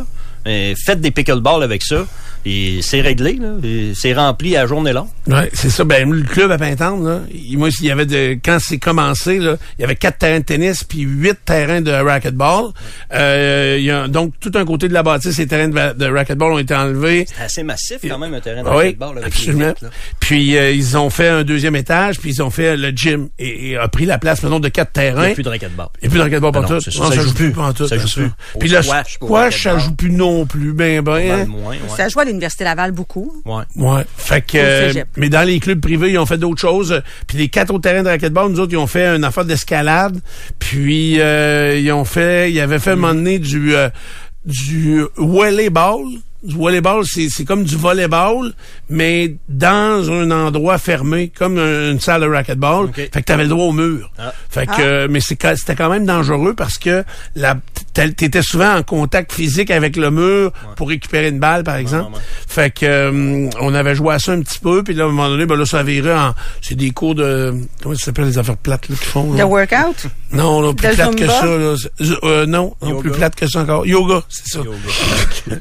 Et faites des pickleball avec ça. Et c'est réglé, là. Et c'est rempli à journée longue. Ouais, c'est ça. Ben, le club à Pintendre, là, il, moi, il y avait de, quand c'est commencé, là, il y avait quatre terrains de tennis puis huit terrains de racquetball. Euh, il y a, donc, tout un côté de la bâtisse, les terrains de, de racquetball ont été enlevés. C'est assez massif, quand même, un terrain de oui, racquetball avec absolument. les huit, là. Puis, euh, ils ont fait un deuxième étage, puis ils ont fait le gym et, et a pris la place, maintenant, de quatre terrains. Il n'y a plus de racquetball. Il n'y a plus de racquetball Ah pour non, tout. ça, Non, ça, ça joue joue plus. plus pour tout. Ça joue plus. Puis le squash, ça joue plus non plus ben ben. Moins, ouais. Ça joue à l'Université Laval beaucoup. Ouais. Ouais. Fait que, euh, mais dans les clubs privés, ils ont fait d'autres choses. Puis les quatre autres terrains de racquetball, nous autres, ils ont fait une affaire d'escalade. Puis euh, ils ont fait, ils avaient fait mm. un moment donné du euh, du volleyball. Du volleyball, c'est, c'est comme du volleyball, mais dans un endroit fermé, comme un, une salle de racquetball. Okay. Fait que t'avais le droit au mur. Ah. Fait que, ah. euh, mais c'est, c'était quand même dangereux parce que la, t'étais souvent en contact physique avec le mur ouais. pour récupérer une balle, par exemple. Ouais, ouais, ouais. Fait que, euh, on avait joué à ça un petit peu, puis là, à un moment donné, ben là, ça virait en, c'est des cours de, comment ça s'appelle les affaires plates, là, qu'ils font, là? De workout? Non, là, plus de plate Zumba? que ça, là. Euh, non, non, plus plate que ça encore. Yoga, c'est ça. Yoga.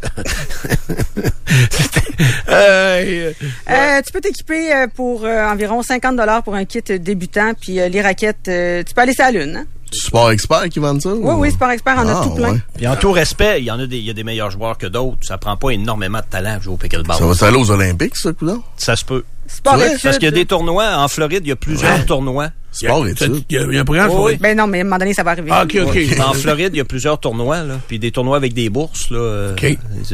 euh, euh, tu peux t'équiper euh, pour euh, environ cinquante dollars pour un kit débutant, puis euh, les raquettes, euh, tu peux aller sur la lune. Hein? Sport Expert qui vendent ça? Oui, ou... oui, Sport Expert en ah, a tout plein. Ouais. Puis en tout respect, il y en a des, il y a des meilleurs joueurs que d'autres. Ça prend pas énormément de talent à jouer au pickleball. Ça va aller aux Olympiques, ça, coudonc? Ça se peut. Sport études. Parce qu'il y a des tournois. En Floride, il y a plusieurs ouais. tournois. Sport études. Il y, a, il y a un programme. Oh, oui. Ben non, mais à un moment donné, ça va arriver. Ah, OK, OK. Ouais. En Floride, il y a plusieurs tournois, là. Puis des tournois avec des bourses, là. OK.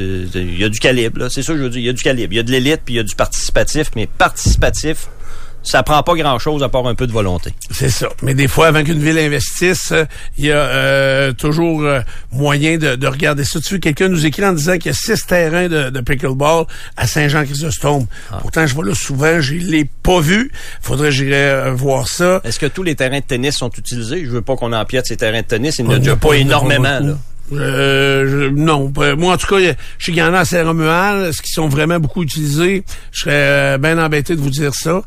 Il y a du calibre, là. C'est ça que je veux dire. Il y a du calibre. Il y a de l'élite, puis il y a du participatif. Mais participatif, ça prend pas grand-chose à part un peu de volonté. C'est ça. Mais des fois, avant qu'une ville investisse, il y a euh, toujours euh, moyen de, de regarder ça. Tu vois, quelqu'un nous écrit en disant qu'il y a six terrains de, de pickleball à Saint-Jean-Chrysostome. Ah. Pourtant, je vais là souvent, je l'ai pas vu. Faudrait que j'irais euh, voir ça. Est-ce que tous les terrains de tennis sont utilisés? Je veux pas qu'on empiète ces terrains de tennis. Il n'y en a déjà pas, pas énormément, là. Euh, je, non, moi en tout cas, je sais qu'il y en a à Saint-Romuald, ce qui sont vraiment beaucoup utilisés. Je serais euh, bien embêté de vous dire ça.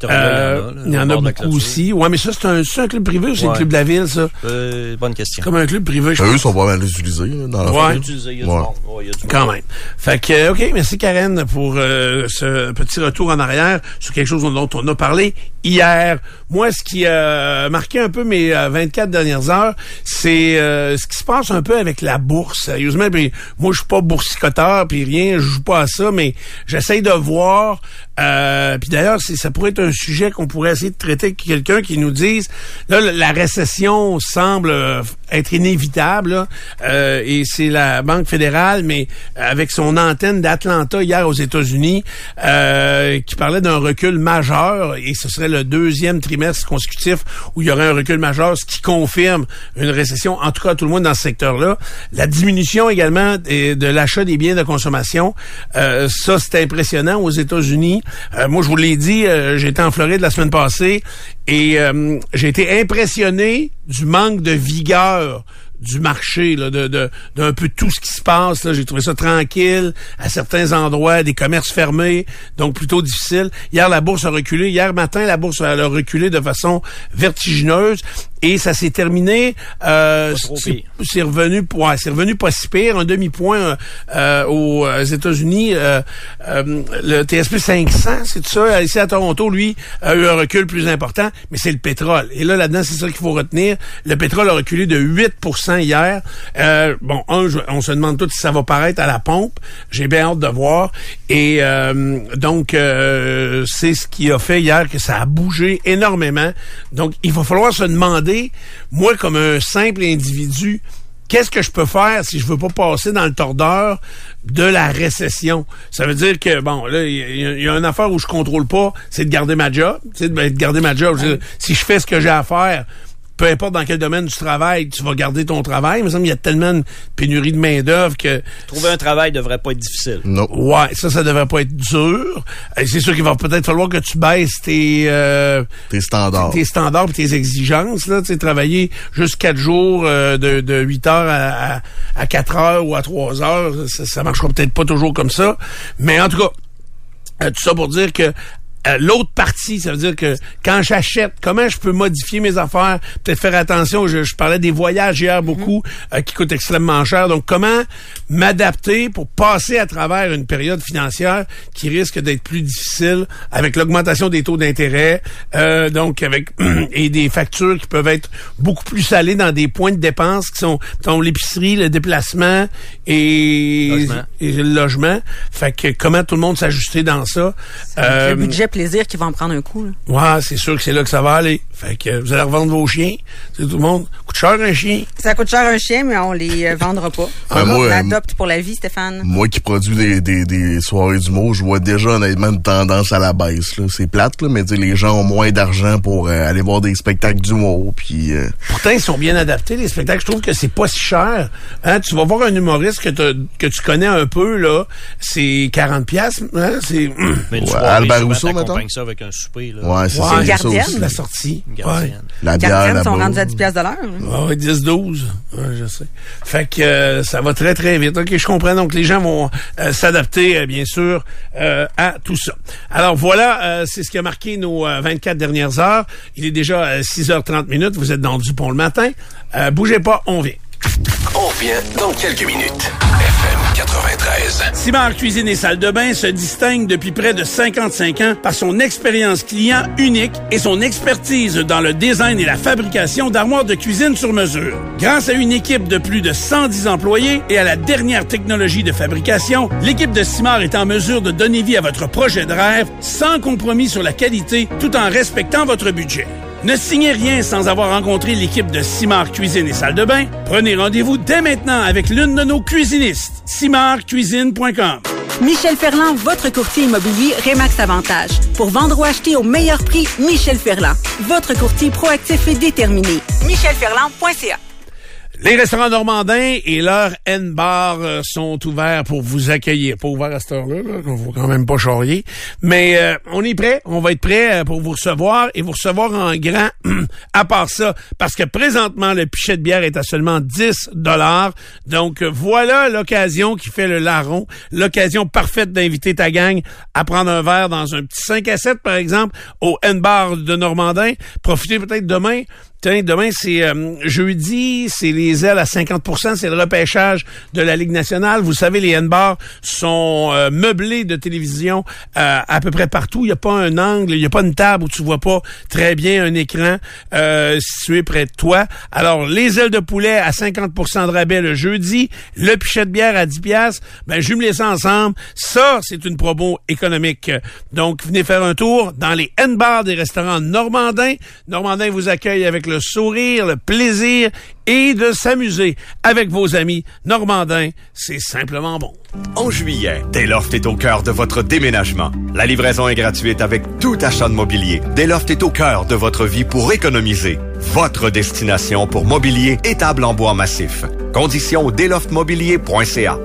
Euh, il y en a, là, il y en a beaucoup aussi. Ouais, mais ça c'est un, c'est un club privé ou c'est ouais. un club de la ville, ça? Euh, bonne question. Comme un club privé. Je eux pense. Sont pas mal utilisés dans la ouais. utilisés, il y a du ouais. monde. Ouais, il y a du Quand monde. même. Fait que, ok, merci Karen pour euh, ce petit retour en arrière sur quelque chose dont on a parlé hier. Moi, ce qui a marqué un peu mes euh, vingt-quatre dernières heures, c'est euh, ce qui se passe un peu avec la bourse. Sérieusement, puis moi, je suis pas boursicoteur, puis rien, je joue pas à ça, mais j'essaye de voir. Euh, puis d'ailleurs, c'est, ça pourrait être un sujet qu'on pourrait essayer de traiter avec quelqu'un qui nous dise, là, la récession semble être inévitable, là, euh, et c'est la Banque fédérale, mais avec son antenne d'Atlanta hier aux États-Unis, euh, qui parlait d'un recul majeur, et ce serait le deuxième trimestre consécutif où il y aurait un recul majeur, ce qui confirme une récession, en tout cas tout le monde dans ce secteur-là. La diminution également de, de l'achat des biens de consommation, euh, ça c'est impressionnant aux États-Unis. Euh, moi je vous l'ai dit, euh, j'étais en Floride la semaine passée et euh, j'ai été impressionné du manque de vigueur du marché, là, de, de, d'un peu tout ce qui se passe, là. J'ai trouvé ça tranquille, à certains endroits, des commerces fermés, donc plutôt difficile. Hier, la bourse a reculé. Hier matin, la bourse a reculé de façon vertigineuse. Et ça s'est terminé, euh, c'est, c'est revenu, ouais, c'est revenu pas si pire, un demi-point euh, aux États-Unis. Euh, euh, le T S P cinq cents, c'est tout ça. Ici à Toronto, lui, a eu un recul plus important, mais c'est le pétrole. Et là, là-dedans, c'est ça qu'il faut retenir. Le pétrole a reculé de huit pour cent hier. Euh, bon, un, je, on se demande tout si ça va paraître à la pompe. J'ai bien hâte de voir. Et euh, donc, euh, c'est ce qui a fait hier que ça a bougé énormément. Donc, il va falloir se demander, moi, comme un simple individu, qu'est-ce que je peux faire si je veux pas passer dans le tordeur de la récession? Ça veut dire que, bon, là, il y, y a une affaire où je contrôle pas, c'est de garder ma job. C'est de, de garder ma job. Je, si je fais ce que j'ai à faire, peu importe dans quel domaine tu travailles, tu vas garder ton travail. Il me semble qu'il y a tellement de pénurie de main-d'œuvre que... Trouver un travail devrait pas être difficile. Non. Ouais, ça, ça devrait pas être dur. Et c'est sûr qu'il va peut-être falloir que tu baisses tes... Euh, tes standards. Tes standards et tes exigences, là. Tu sais, travailler juste quatre jours euh, de, de huit heures à, à, à quatre heures ou à trois heures, ça, ça marchera peut-être pas toujours comme ça. Mais en tout cas, euh, tout ça pour dire que Euh, l'autre partie, ça veut dire que quand j'achète, comment je peux modifier mes affaires, peut-être faire attention, je, je parlais des voyages hier beaucoup, mm-hmm. euh, qui coûtent extrêmement cher. Donc, comment m'adapter pour passer à travers une période financière qui risque d'être plus difficile avec l'augmentation des taux d'intérêt, euh, donc avec et des factures qui peuvent être beaucoup plus salées dans des points de dépenses qui sont, sont l'épicerie, le déplacement et, logement. et le logement. Fait que comment tout le monde s'ajuster dans ça. C'est euh, le budget plaisir qui va en prendre un coup. Là. Ouais, c'est sûr que c'est là que ça va aller. Fait que vous allez revendre vos chiens. C'est tout le monde. Coûte cher un chien. Ça coûte cher un chien, mais on les euh, vendra pas. Ah, on moi, l'adopte pour la vie, Stéphane. Moi qui produis des, des, des soirées d'humour, je vois déjà honnêtement une tendance à la baisse. Là. C'est plate, là, mais les gens ont moins d'argent pour euh, aller voir des spectacles d'humour. Puis, euh... Pourtant, ils sont bien adaptés, les spectacles. Je trouve que c'est pas si cher. Hein? Tu vas voir un humoriste que, que tu connais un peu, là, c'est quarante piastres. Hein? C'est... Mais ouais, Albert Rousseau, mettons. Ça avec un souper, là. Ouais, c'est ouais, ça. Gardienne. C'est la sortie. Ouais. La bière, Gardienne la sont bourre. rendus à dix piastres de l'heure. Hein? Ouais, dix douze. Ouais, je sais. Fait que euh, ça va très, très vite. OK, je comprends. Donc, les gens vont euh, s'adapter, euh, bien sûr, euh, à tout ça. Alors, voilà, euh, c'est ce qui a marqué nos euh, vingt-quatre dernières heures. Il est déjà euh, six heures trente minutes. Vous êtes dans Dupont le matin. Euh, bougez pas, on vient. On revient dans quelques minutes. F M quatre-vingt-treize. Simard Cuisine et Salle de Bain se distingue depuis près de cinquante-cinq ans par son expérience client unique et son expertise dans le design et la fabrication d'armoires de cuisine sur mesure. Grâce à une équipe de plus de cent dix employés et à la dernière technologie de fabrication, l'équipe de Simard est en mesure de donner vie à votre projet de rêve sans compromis sur la qualité tout en respectant votre budget. Ne signez rien sans avoir rencontré l'équipe de Simard Cuisine et Salle de Bain. Prenez rendez-vous dès maintenant avec l'une de nos cuisinistes. simard cuisine point com. Michel Ferland, votre courtier immobilier Remax Avantage. Pour vendre ou acheter au meilleur prix, Michel Ferland. Votre courtier proactif et déterminé. michel ferland point c a. Les restaurants normandins et leur N-Bar euh, sont ouverts pour vous accueillir. Pas ouverts à cette heure-là, là, qu'on faut quand même pas charrier. Mais euh, on est prêt, on va être prêt pour vous recevoir et vous recevoir en grand à part ça. Parce que présentement, le pichet de bière est à seulement dix dollars. Donc voilà l'occasion qui fait le larron. L'occasion parfaite d'inviter ta gang à prendre un verre dans un petit cinq à sept, par exemple, au N-Bar de Normandin. Profitez peut-être demain. Tiens, demain, c'est euh, jeudi, c'est les ailes à cinquante pour cent, c'est le repêchage de la Ligue nationale. Vous savez, les N-Bars sont euh, meublés de télévision euh, à peu près partout. Il n'y a pas un angle, il n'y a pas une table où tu vois pas très bien un écran euh, situé près de toi. Alors, les ailes de poulet à cinquante pour cent de rabais le jeudi, le pichet de bière à dix piastres, ben jumelez ça ensemble. Ça, c'est une promo économique. Donc, venez faire un tour dans les N-Bars des restaurants Normandin. Normandin vous accueille avec le sourire, le plaisir et de s'amuser avec vos amis. Normandin, c'est simplement bon. En juillet, Desloft est au cœur de votre déménagement. La livraison est gratuite avec tout achat de mobilier. Desloft est au cœur de votre vie pour économiser. Votre destination pour mobilier et tables en bois massif. Conditions desloft mobilier point c a.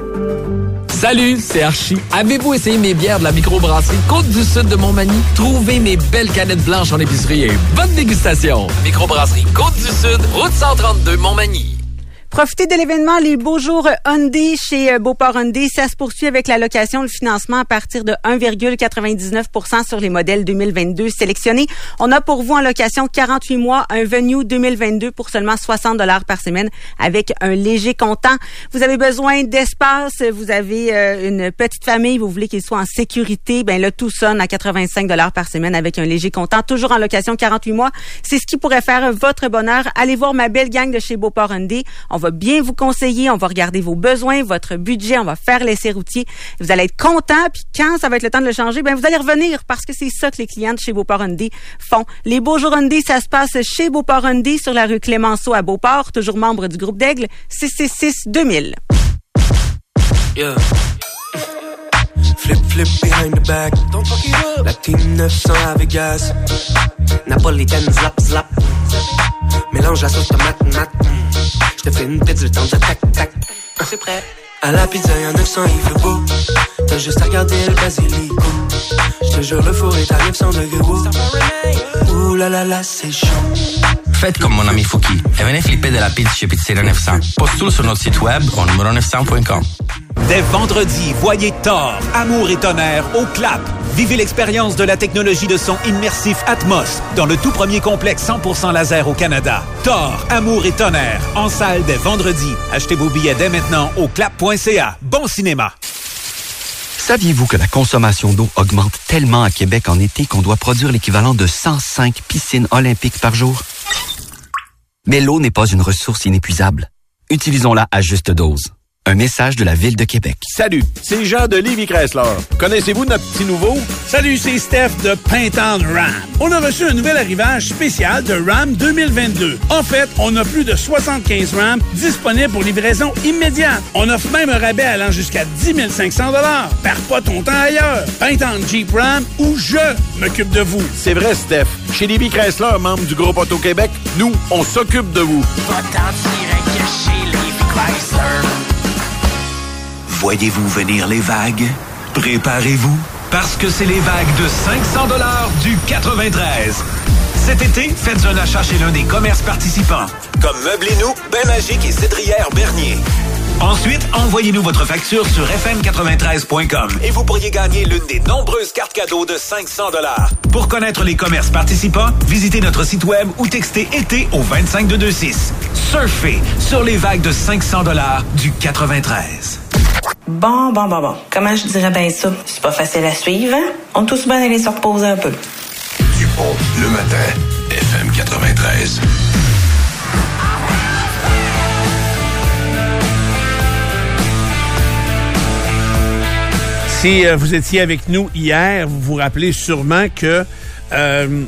Salut, c'est Archie. Avez-vous essayé mes bières de la microbrasserie Côte-du-Sud de Montmagny? Trouvez mes belles canettes blanches en épicerie et bonne dégustation. Microbrasserie Côte-du-Sud, route cent trente-deux Montmagny. Profitez de l'événement Les Beaux Jours Hyundai chez Beauport Hyundai. Ça se poursuit avec la location, le financement à partir de un virgule quatre-vingt-dix-neuf pour cent sur les modèles deux mille vingt-deux sélectionnés. On a pour vous en location quarante-huit mois, un Venue deux mille vingt-deux pour seulement soixante dollars par semaine avec un léger comptant. Vous avez besoin d'espace, vous avez euh, une petite famille, vous voulez qu'il soit en sécurité, ben là tout sonne à quatre-vingt-cinq dollars par semaine avec un léger comptant, toujours en location quarante-huit mois. C'est ce qui pourrait faire votre bonheur. Allez voir ma belle gang de chez Beauport Hyundai. On va bien vous conseiller, on va regarder vos besoins, votre budget, on va faire l'essai routier. Vous allez être content, puis quand ça va être le temps de le changer, ben vous allez revenir parce que c'est ça que les clients de chez Beauport Hyundai font. Les Beaux Jours Hyundai, ça se passe chez Beauport Hyundai sur la rue Clémenceau à Beauport, toujours membre du groupe d'Aigle, six six six deux mille. Yeah. Flip, flip behind the back. Don't fuck it up. La team neuf cents à Vegas. Napolitan, zlap, zlap. Mélange la sauce tomate, mat. J'te fais une pizza, le temps de tac, tac. C'est prêt. À la pizza, y'a neuf cents, il fait beau. T'as juste à regarder le basilico. J'te jure, le four est à neuf cents degrés. Ouh là là là, c'est chaud. Faites comme mon ami Fouki et venez flipper de la pizza chez Pizzeria neuf cents. Postule sur notre site web au numéro neuf cents point com. Dès vendredi, voyez Thor, Amour et tonnerre au Clap. Vivez l'expérience de la technologie de son immersif Atmos dans le tout premier complexe cent pour cent laser au Canada. Thor, Amour et Tonnerre, en salle dès vendredi. Achetez vos billets dès maintenant au clap point c a. Bon cinéma! Saviez-vous que la consommation d'eau augmente tellement à Québec en été qu'on doit produire l'équivalent de cent cinq piscines olympiques par jour? Mais l'eau n'est pas une ressource inépuisable. Utilisons-la à juste dose. Un message de la Ville de Québec. Salut, c'est Jean de Lévis Chrysler. Connaissez-vous notre petit nouveau? Salut, c'est Steph de Pintown Ram. On a reçu un nouvel arrivage spécial de Ram deux mille vingt-deux. En fait, on a plus de soixante-quinze Ram disponibles pour livraison immédiate. On offre même un rabais allant jusqu'à dix mille cinq cents dollars. Perds pas ton temps ailleurs. Pintown Jeep Ram ou je m'occupe de vous. C'est vrai, Steph. Chez Lévis Chrysler, membre du groupe Auto-Québec, nous, on s'occupe de vous. Va t'en tirer que chez Lévis Chrysler. Voyez-vous venir les vagues? Préparez-vous, parce que c'est les vagues de cinq cents dollars du quatre-vingt-treize. Cet été, faites un achat chez l'un des commerces participants, comme Meublez-nous, Bain Magique et Cédrière Bernier. Ensuite, envoyez-nous votre facture sur f m quatre-vingt-treize point com et vous pourriez gagner l'une des nombreuses cartes cadeaux de cinq cents dollars. Pour connaître les commerces participants, visitez notre site web ou textez été au vingt-cinq deux deux six. Surfez sur les vagues de cinq cents dollars du quatre-vingt-treize. Bon, bon, bon, bon. Comment je dirais bien ça? C'est pas facile à suivre, hein? On est tous bien d'aller se reposer un peu. Dupont, le matin, F M quatre-vingt-treize. Si euh, vous étiez avec nous hier, vous vous rappelez sûrement que euh,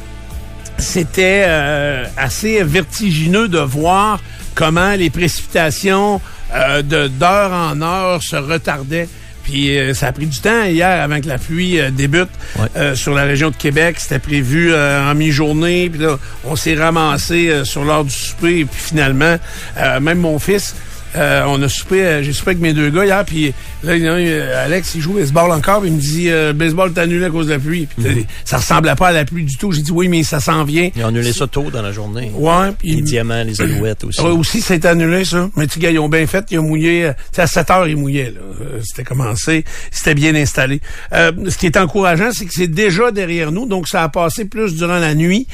c'était euh, assez vertigineux de voir comment les précipitations euh, de d'heure en heure se retardaient. Puis euh, ça a pris du temps hier avant que la pluie euh, débute ouais. euh, sur la région de Québec. C'était prévu euh, en mi-journée. Puis là, on s'est ramassé euh, sur l'heure du souper. Et puis finalement, euh, même mon fils... Euh, on a soupé, euh, j'ai soupé avec mes deux gars hier, puis là, il, euh, Alex, il joue au baseball encore, puis il me dit, euh, le baseball est annulé à cause de la pluie. Puis, mm-hmm. Ça ressemblait pas à la pluie du tout. J'ai dit, oui, mais ça s'en vient. Ils ont annulé ça tôt dans la journée. Ouais. Puis les diamants, les alouettes aussi. Ouais, aussi, ça a été annulé, ça. Mais tu gars, ils ont bien fait, ils ont mouillé, tu sais, à sept heures, ils mouillaient, là. Euh, c'était commencé, c'était bien installé. Euh, ce qui est encourageant, c'est que c'est déjà derrière nous, donc ça a passé plus durant la nuit,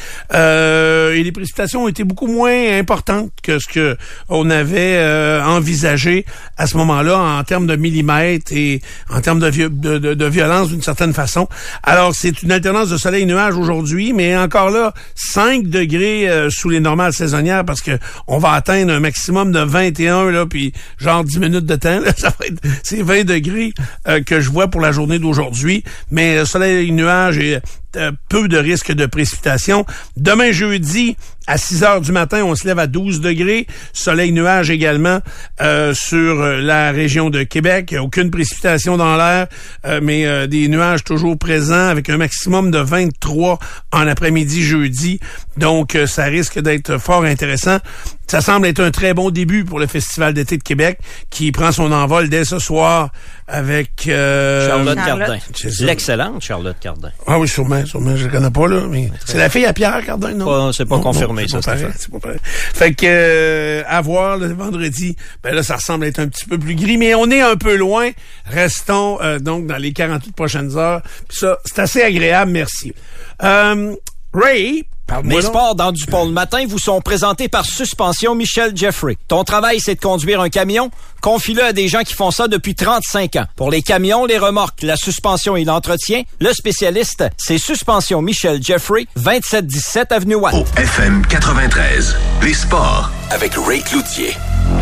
euh, et les précipitations ont été beaucoup moins importantes que ce que on avait euh, envisagé à ce moment-là en termes de millimètres et en termes de, vi- de, de, de violence d'une certaine façon. Alors, c'est une alternance de soleil-nuage aujourd'hui, mais encore là, cinq degrés euh, sous les normales saisonnières parce que on va atteindre un maximum de vingt et un, là, puis genre dix minutes de temps. Là, ça va être, c'est vingt degrés euh, que je vois pour la journée d'aujourd'hui, mais euh, soleil-nuage et euh, peu de risque de précipitation. Demain jeudi, à six heures du matin, on se lève à douze degrés. Soleil-nuage également euh, sur la région de Québec. Aucune précipitation dans l'air, euh, mais euh, des nuages toujours présents avec un maximum de vingt-trois en après-midi jeudi. Donc, euh, ça risque d'être fort intéressant. Ça semble être un très bon début pour le Festival d'été de Québec qui prend son envol dès ce soir avec... Euh, Charlotte Cardin. L'excellente Charlotte Cardin. Ah oui, sûrement, sûrement. Je la connais pas, là. Mais c'est la fille à Pierre Cardin, non? Pas, c'est pas non, confirmé, non, c'est ça, pas pareil, c'est pas pareil. Fait que, euh, à voir le vendredi, ben là, ça ressemble être un petit peu plus gris, mais on est un peu loin. Restons euh, donc dans les quarante-huit prochaines heures. Puis ça, c'est assez agréable, merci. Euh, Ray... Les sports dans Dupont le matin vous sont présentés par Suspension Michel Jeffrey. Ton travail, c'est de conduire un camion? Confie-le à des gens qui font ça depuis trente-cinq ans. Pour les camions, les remorques, la suspension et l'entretien, le spécialiste, c'est Suspension Michel Jeffrey, vingt-sept dix-sept Avenue Watt. Au F M quatre-vingt-treize, les sports avec Ray Cloutier.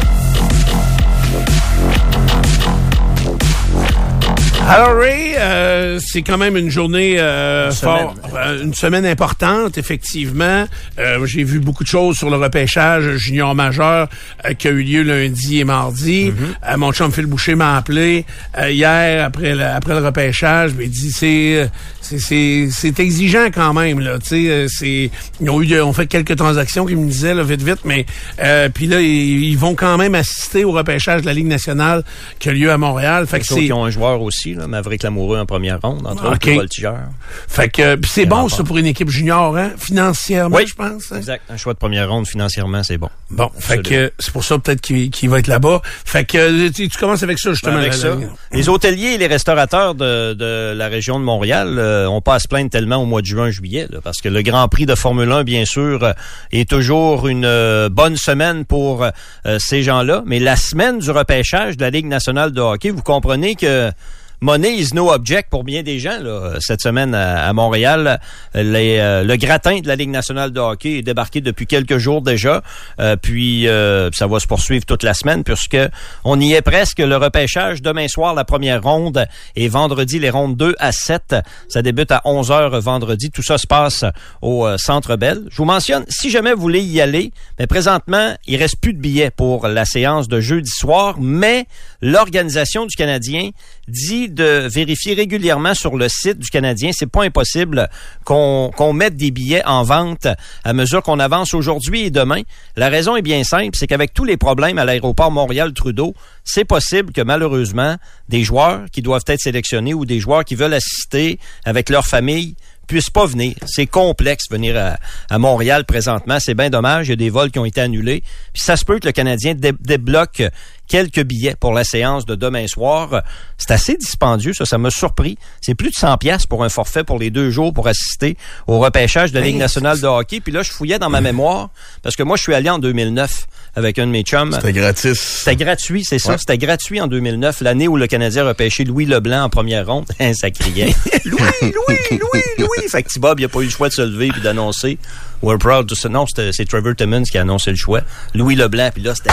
Alors Ray, euh, c'est quand même une journée euh, fort, euh, une semaine importante, effectivement. Euh, j'ai vu beaucoup de choses sur le repêchage junior majeur euh, qui a eu lieu lundi et mardi. Mm-hmm. Euh, mon chum Phil Boucher m'a appelé euh, hier après le, après le repêchage, il dit c'est c'est c'est c'est exigeant quand même là, tu sais, c'est ils ont eu ont fait quelques transactions qui me disaient là vite vite, mais euh, puis là ils, ils vont quand même assister au repêchage de la Ligue nationale qui a lieu à Montréal. Fait que c'est ils ont un joueur aussi. Maverick Lamoureux en première ronde, entre okay. autres, voltigeur. Fait que pis c'est bon, ça, pour une équipe junior, hein? Financièrement, oui, je pense. Hein? Exact. Un choix de première ronde, financièrement, c'est bon. Bon, fait que c'est pour ça, peut-être, qu'il, qu'il va être là-bas. Fait que tu, tu commences avec ça, justement. Ben avec la, ça. La... Les hôteliers et les restaurateurs de, de la région de Montréal, euh, euh, ont pas à se plaindre tellement au mois de juin, juillet, là, parce que le Grand Prix de Formule un, bien sûr, est toujours une euh, bonne semaine pour euh, ces gens-là. Mais la semaine du repêchage de la Ligue nationale de hockey, vous comprenez que money is no object pour bien des gens. Là. Cette semaine à, à Montréal, les, euh, le gratin de la Ligue nationale de hockey est débarqué depuis quelques jours déjà. Euh, puis euh, ça va se poursuivre toute la semaine puisque on y est presque. Le repêchage demain soir, la première ronde, et vendredi, les rondes deux à sept. Ça débute à onze heures vendredi. Tout ça se passe au euh, Centre Bell. Je vous mentionne, si jamais vous voulez y aller, mais présentement, il reste plus de billets pour la séance de jeudi soir, mais l'organisation du Canadien dit de vérifier régulièrement sur le site du Canadien. C'est pas impossible qu'on, qu'on mette des billets en vente à mesure qu'on avance aujourd'hui et demain. La raison est bien simple, c'est qu'avec tous les problèmes à l'aéroport Montréal-Trudeau, c'est possible que malheureusement, des joueurs qui doivent être sélectionnés ou des joueurs qui veulent assister avec leur famille puissent pas venir. C'est complexe venir à, à Montréal présentement. C'est bien dommage. Il y a des vols qui ont été annulés. Puis ça se peut que le Canadien dé- débloque quelques billets pour la séance de demain soir. C'est assez dispendieux, ça. Ça m'a surpris. C'est plus de cent piastres pour un forfait pour les deux jours pour assister au repêchage de la Ligue nationale de hockey. Puis là, je fouillais dans ma mémoire parce que moi, je suis allé en deux mille neuf avec un de mes chums. C'était gratis. C'était gratuit, c'est ça. Ouais. C'était gratuit en deux mille neuf, l'année où le Canadien a repêché Louis Leblanc en première ronde. Ça criait. Louis, Louis, Louis, Louis. Fait que T-Bob, il a pas eu le choix de se lever puis d'annoncer. We're proud to say. Non, c'était, c'est Trevor Timmons qui a annoncé le choix. Louis Leblanc, puis là, c'était...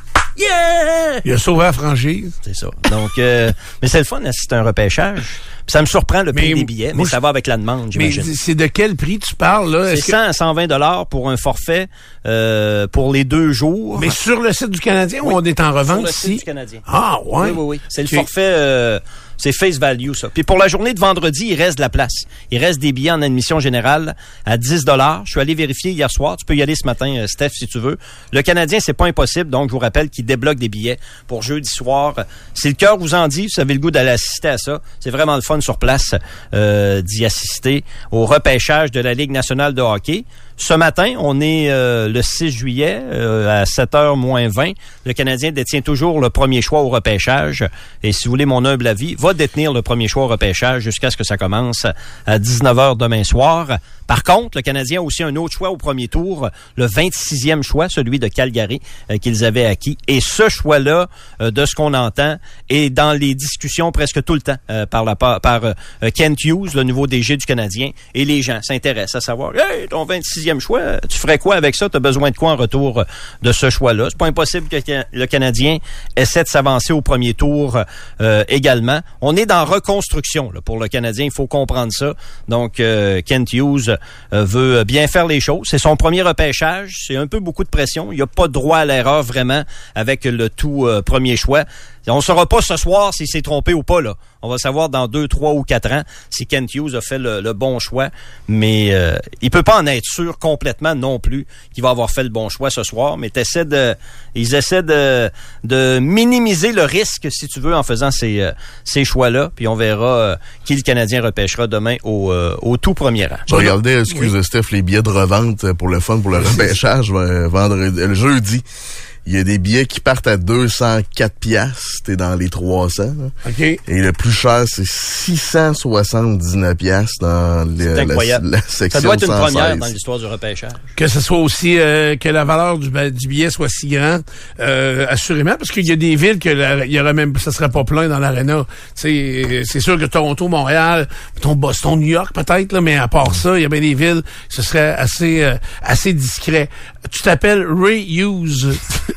Yeah! Il a sauvé la franchise. C'est ça. Donc, euh, mais c'est le fun d'assister à un repêchage. Puis ça me surprend le prix mais, des billets, mais ça va avec la demande, j'imagine. Mais c'est de quel prix tu parles, là? C'est cent à cent vingt dollars pour un forfait euh, pour les deux jours. Mais sur le site du Canadien oui. ou on est en revente ici? Sur le site du Canadien. Ah, ouais? Oui, oui, oui. C'est okay. Le forfait... Euh, c'est face value, ça. Puis pour la journée de vendredi, il reste de la place. Il reste des billets en admission générale à dix dollars. Je suis allé vérifier hier soir. Tu peux y aller ce matin, Steph, si tu veux. Le Canadien, c'est pas impossible. Donc, je vous rappelle qu'il débloque des billets pour jeudi soir. Si le cœur vous en dit, vous avez le goût d'aller assister à ça. C'est vraiment le fun sur place euh, d'y assister au repêchage de la Ligue nationale de hockey. Ce matin, on est euh, le six juillet euh, à sept heures moins vingt. Le Canadien détient toujours le premier choix au repêchage. Et si vous voulez mon humble avis, va détenir le premier choix au repêchage jusqu'à ce que ça commence à dix-neuf heures demain soir. Par contre, le Canadien a aussi un autre choix au premier tour, le vingt-sixième choix, celui de Calgary, euh, qu'ils avaient acquis. Et ce choix-là, euh, de ce qu'on entend, est dans les discussions presque tout le temps euh, par, la, par, par euh, Kent Hughes, le nouveau D G du Canadien. Et les gens s'intéressent à savoir, hey, ton vingt-sixième choix, tu ferais quoi avec ça? Tu as besoin de quoi en retour de ce choix-là? C'est pas impossible que le Canadien essaie de s'avancer au premier tour euh, également. On est dans reconstruction là, pour le Canadien, il faut comprendre ça. Donc, euh, Kent Hughes euh, veut bien faire les choses. C'est son premier repêchage, c'est un peu beaucoup de pression. Il n'y a pas droit à l'erreur vraiment avec le tout euh, premier choix. On ne saura pas ce soir s'il s'est trompé ou pas, là. On va savoir dans deux, trois ou quatre ans si Kent Hughes a fait le, le bon choix. Mais euh, il peut pas en être sûr complètement non plus qu'il va avoir fait le bon choix ce soir. Mais t'essaies de, ils essaient de, de minimiser le risque, si tu veux, en faisant ces, euh, ces choix-là. Puis on verra euh, qui le Canadien repêchera demain au, euh, au tout premier rang. Je regardais, excuse oui. Steph, les billets de revente pour le fun, pour le repêchage vendredi, le jeudi. Il y a des billets qui partent à deux cent quatre piastres, t'es dans les trois cents. Là. OK. Et le plus cher, c'est six cent soixante-dix-neuf piastres dans les, la, la section ça doit être une cent seize. Première dans l'histoire du repêchage. Que ce soit aussi, euh, que la valeur du, du billet soit si grande, euh, assurément, parce qu'il y a des villes que la, il y aurait même, ça serait pas plein dans l'aréna. C'est, c'est sûr que Toronto, Montréal, ton Boston, New York peut-être, là, mais à part ça, il y a bien des villes, ce serait assez, euh, assez discret. Tu t'appelles Ray Hughes.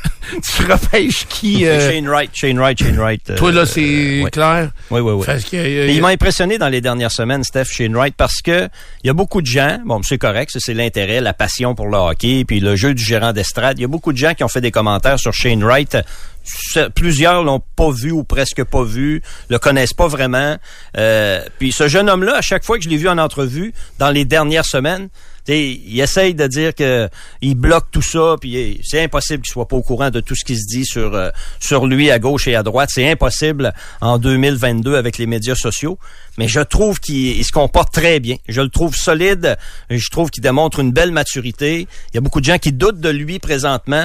Tu repêches qui? Euh... Shane Wright, Shane Wright, Shane Wright. Euh, Toi, là, c'est euh, clair? Oui, oui, oui. Parce que, euh, il m'a impressionné dans les dernières semaines, Steph, Shane Wright, parce que il y a beaucoup de gens, bon, c'est correct, ça, c'est l'intérêt, la passion pour le hockey, puis le jeu du gérant d'estrade. Il y a beaucoup de gens qui ont fait des commentaires sur Shane Wright. Plusieurs l'ont pas vu ou presque pas vu, le connaissent pas vraiment. Euh, puis ce jeune homme-là, à chaque fois que je l'ai vu en entrevue, dans les dernières semaines, t'sais, il essaye de dire que il bloque tout ça, puis c'est impossible qu'il soit pas au courant de tout ce qui se dit sur euh, sur lui à gauche et à droite. C'est impossible en deux mille vingt-deux avec les médias sociaux. Mais je trouve qu'il il se comporte très bien. Je le trouve solide. Je trouve qu'il démontre une belle maturité. Il y a beaucoup de gens qui doutent de lui présentement.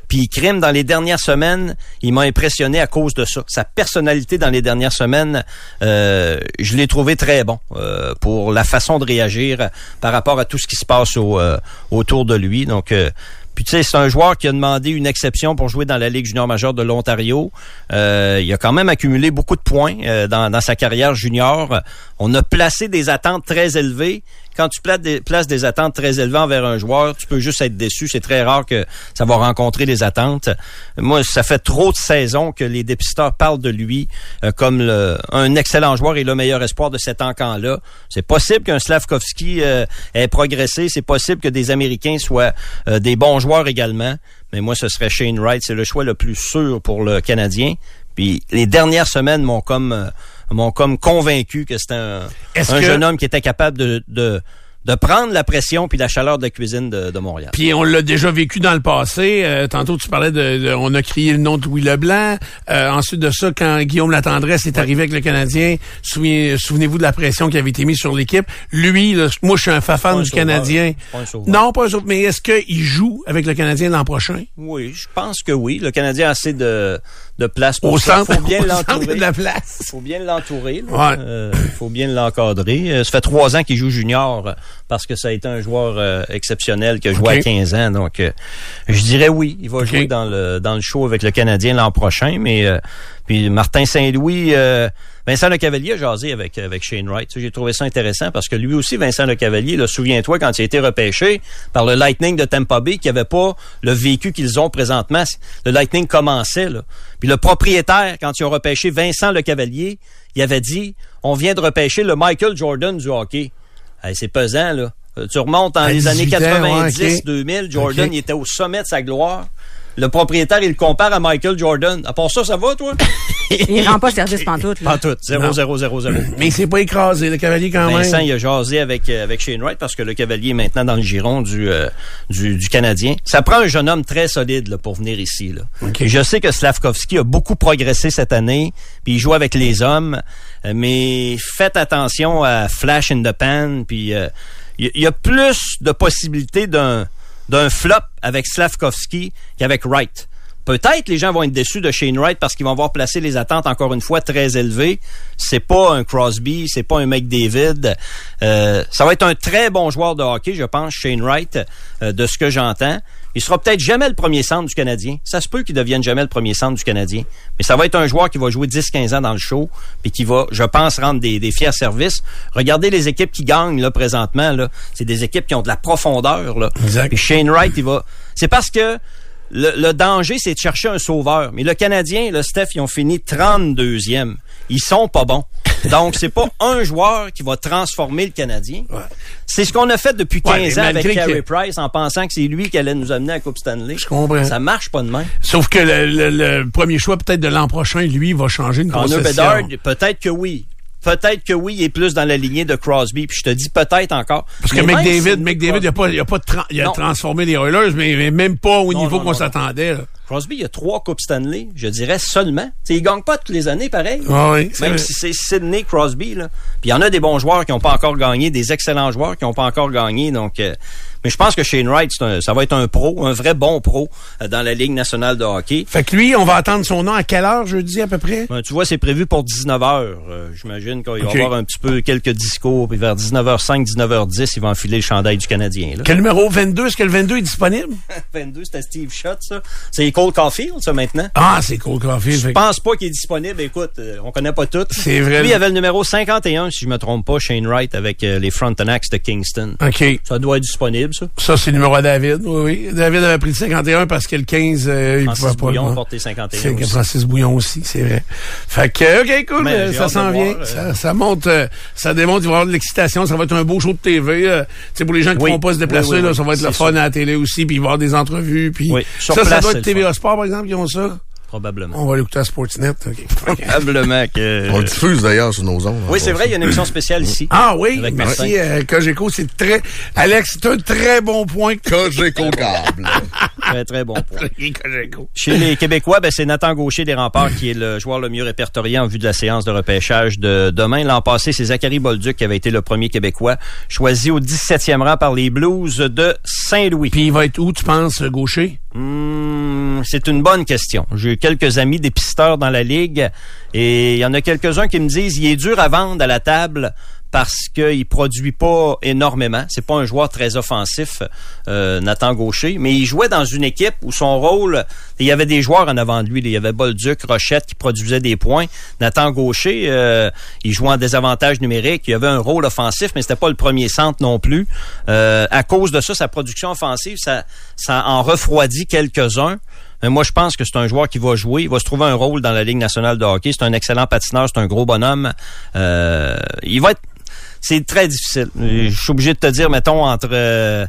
Puis crime, dans les dernières semaines, il m'a impressionné à cause de ça. Sa personnalité dans les dernières semaines, euh, je l'ai trouvé très bon euh, pour la façon de réagir par rapport à tout ce qui se passe au, euh, autour de lui. Donc, euh, puis tu sais, c'est un joueur qui a demandé une exception pour jouer dans la Ligue junior majeure de l'Ontario. Euh, il a quand même accumulé beaucoup de points euh, dans, dans sa carrière junior. On a placé des attentes très élevées. Quand tu places des, places des attentes très élevées envers un joueur, tu peux juste être déçu. C'est très rare que ça va rencontrer des attentes. Moi, ça fait trop de saisons que les dépisteurs parlent de lui euh, comme le, un excellent joueur et le meilleur espoir de cet encamp-là. C'est possible qu'un Slavkovski euh, ait progressé. C'est possible que des Américains soient euh, des bons joueurs également. Mais moi, ce serait Shane Wright. C'est le choix le plus sûr pour le Canadien. Puis les dernières semaines m'ont comme... Euh, m'ont comme convaincu que c'était un, un que... jeune homme qui était capable de, de, de prendre la pression puis la chaleur de la cuisine de, de Montréal. Puis on l'a déjà vécu dans le passé. Euh, tantôt, tu parlais de, de... On a crié le nom de Louis Leblanc. Euh, ensuite de ça, quand Guillaume Latendresse est ouais. arrivé avec le Canadien, souvenez, souvenez-vous de la pression qui avait été mise sur l'équipe. Lui, là, moi, je suis un fan du sauveur. Canadien. Pas non, pas un sauveur. Mais est-ce qu'il joue avec le Canadien l'an prochain? Oui, je pense que oui. Le Canadien a assez de... de place pour au ça. Centre, faut bien l'entourer. De la place. Faut bien l'entourer. Il ouais. euh, faut bien l'encadrer. Euh, ça fait trois ans qu'il joue junior euh, parce que ça a été un joueur euh, exceptionnel qui a joué okay. à quinze ans. Donc, euh, je dirais oui. Il va okay. jouer dans le dans le show avec le Canadien l'an prochain. Mais euh, puis Martin Saint-Louis, euh, Vincent Lecavalier a jasé avec avec Shane Wright. J'ai trouvé ça intéressant parce que lui aussi, Vincent Lecavalier, là, souviens-toi quand il a été repêché par le Lightning de Tampa Bay, qui avait pas le vécu qu'ils ont présentement. Le Lightning commençait là. Puis le propriétaire, quand ils ont repêché Vincent Lecavalier, il avait dit, on vient de repêcher le Michael Jordan du hockey. Hey, c'est pesant, là. Tu remontes dans les années quatre-vingt-dix, ouais, okay. deux mille, Jordan, okay. il était au sommet de sa gloire. Le propriétaire, il le compare à Michael Jordan. À part ça, ça va, toi? Il rend pas service pantoute, là. Pantoute. zéro zéro zéro zéro. Mais il s'est pas écrasé, le Cavalier, quand Vincent, même. Vincent, il a jasé avec, euh, avec Shane Wright parce que le Cavalier est maintenant dans le giron du, euh, du, du Canadien. Ça prend un jeune homme très solide, là, pour venir ici, là. Okay. Je sais que Slavkovski a beaucoup progressé cette année, puis il joue avec les hommes, euh, mais faites attention à flash in the pan, puis euh, il y, y a plus de possibilités d'un, d'un flop avec Slavkovski qu'avec Wright. Peut-être les gens vont être déçus de Shane Wright parce qu'ils vont avoir placé les attentes encore une fois très élevées. C'est pas un Crosby, c'est pas un McDavid. Euh, ça va être un très bon joueur de hockey, je pense, Shane Wright, euh, de ce que j'entends. Il sera peut-être jamais le premier centre du Canadien. Ça se peut qu'il devienne jamais le premier centre du Canadien. Mais ça va être un joueur qui va jouer dix quinze ans dans le show puis qui va, je pense, rendre des, des fiers services. Regardez les équipes qui gagnent là présentement. Là, c'est des équipes qui ont de la profondeur. Là. Exact. Puis Shane Wright, il va... C'est parce que Le, le danger, c'est de chercher un sauveur. Mais le Canadien, le Steph, ils ont fini trente-deuxième. Ils sont pas bons. Donc, c'est pas un joueur qui va transformer le Canadien. Ouais. C'est ce qu'on a fait depuis quinze ouais, ans avec Carey Price en pensant que c'est lui qui allait nous amener à la Coupe Stanley. Je comprends. Ça marche pas de même. Sauf que le, le, le premier choix, peut-être de l'an prochain, lui, va changer une concession. Connor Bedard, peut-être que oui. Peut-être que oui, il est plus dans la lignée de Crosby. Puis je te dis peut-être encore. Parce mais que McDavid, McDavid, il a pas, il a pas tra- il a transformé les Oilers, mais, mais même pas au non, niveau non, qu'on non, s'attendait. Là. Crosby, il a trois Coupes Stanley, je dirais seulement. T'sais, il gagne pas toutes les années, pareil. Ah oui, c'est même vrai. Si c'est Sidney Crosby, là. Puis il y en a des bons joueurs qui n'ont pas encore gagné, des excellents joueurs qui n'ont pas encore gagné. Donc, euh, mais je pense que Shane Wright, c'est un, ça va être un pro, un vrai bon pro euh, dans la Ligue nationale de hockey. Fait que lui, on va attendre son nom à quelle heure, jeudi, à peu près? Ben, tu vois, c'est prévu pour dix-neuf heures. Euh, j'imagine qu'il va okay. y avoir un petit peu quelques discours. Puis vers dix-neuf heures cinq, dix-neuf heures dix, il va enfiler le chandail du Canadien. Là. Quel numéro? vingt-deux? Est-ce que le vingt-deux est disponible? vingt-deux, c'était Steve Shutt, ça. C'est Cole Caulfield, ça, maintenant. Ah, c'est Cole Caulfield. Je pense pas qu'il est disponible. Écoute, euh, on connaît pas tout. C'est vrai. Lui, il avait le numéro cinquante et un, si je me trompe pas, Shane Wright, avec euh, les Frontenacs de Kingston. OK. Ça doit être disponible, ça. Ça, c'est le numéro à David. Oui, oui. David avait pris le cinquante et un parce que le quinze, euh, il Francis pouvait pas. Bouillon portait cinquante et un aussi. Francis Bouillon aussi, c'est vrai. Fait que, OK, cool. Mais, ça s'en vient. Voir, ça, euh... ça monte, euh, ça démontre qu'il va y avoir de l'excitation. Ça va être un beau show de T V. Euh, tu sais, pour les gens qui ne oui. vont pas se déplacer, oui, oui, là, ça va être le fun sûr. À la télé aussi, puis il va y avoir des entrevues, puis oui. ça, place, ça doit être T V A Sport, par exemple, qui ont ça. Probablement. On va l'écouter à Sportsnet. Okay. Probablement que... On le diffuse d'ailleurs sur nos ondes. Oui, c'est vrai, il y a une émission spéciale ici. Ah oui, merci euh, Cogeco, c'est très... Alex, c'est un très bon point. Cogeco câble. Très, très bon point. Chez les Québécois, ben, c'est Nathan Gaucher des Remparts qui est le joueur le mieux répertorié en vue de la séance de repêchage de demain. L'an passé, c'est Zachary Bolduc qui avait été le premier Québécois, choisi au dix-septième rang par les Blues de Saint-Louis. Puis il va être où, tu penses, gaucher? Hum, c'est une bonne question. J'ai eu quelques amis dépisteurs dans la Ligue et il y en a quelques-uns qui me disent il est dur à vendre à la table parce qu'il produit pas énormément. C'est pas un joueur très offensif, euh, Nathan Gaucher, mais il jouait dans une équipe où son rôle, il y avait des joueurs en avant de lui. Il y avait Bolduc, Rochette qui produisaient des points. Nathan Gaucher, euh, il jouait en désavantage numérique. Il avait un rôle offensif, mais c'était pas le premier centre non plus. Euh, à cause de ça, sa production offensive, ça, ça en refroidit quelques-uns. Mais moi, je pense que c'est un joueur qui va jouer. Il va se trouver un rôle dans la Ligue nationale de hockey. C'est un excellent patineur. C'est un gros bonhomme. Euh, il va être... C'est très difficile. Je suis obligé de te dire, mettons, entre euh,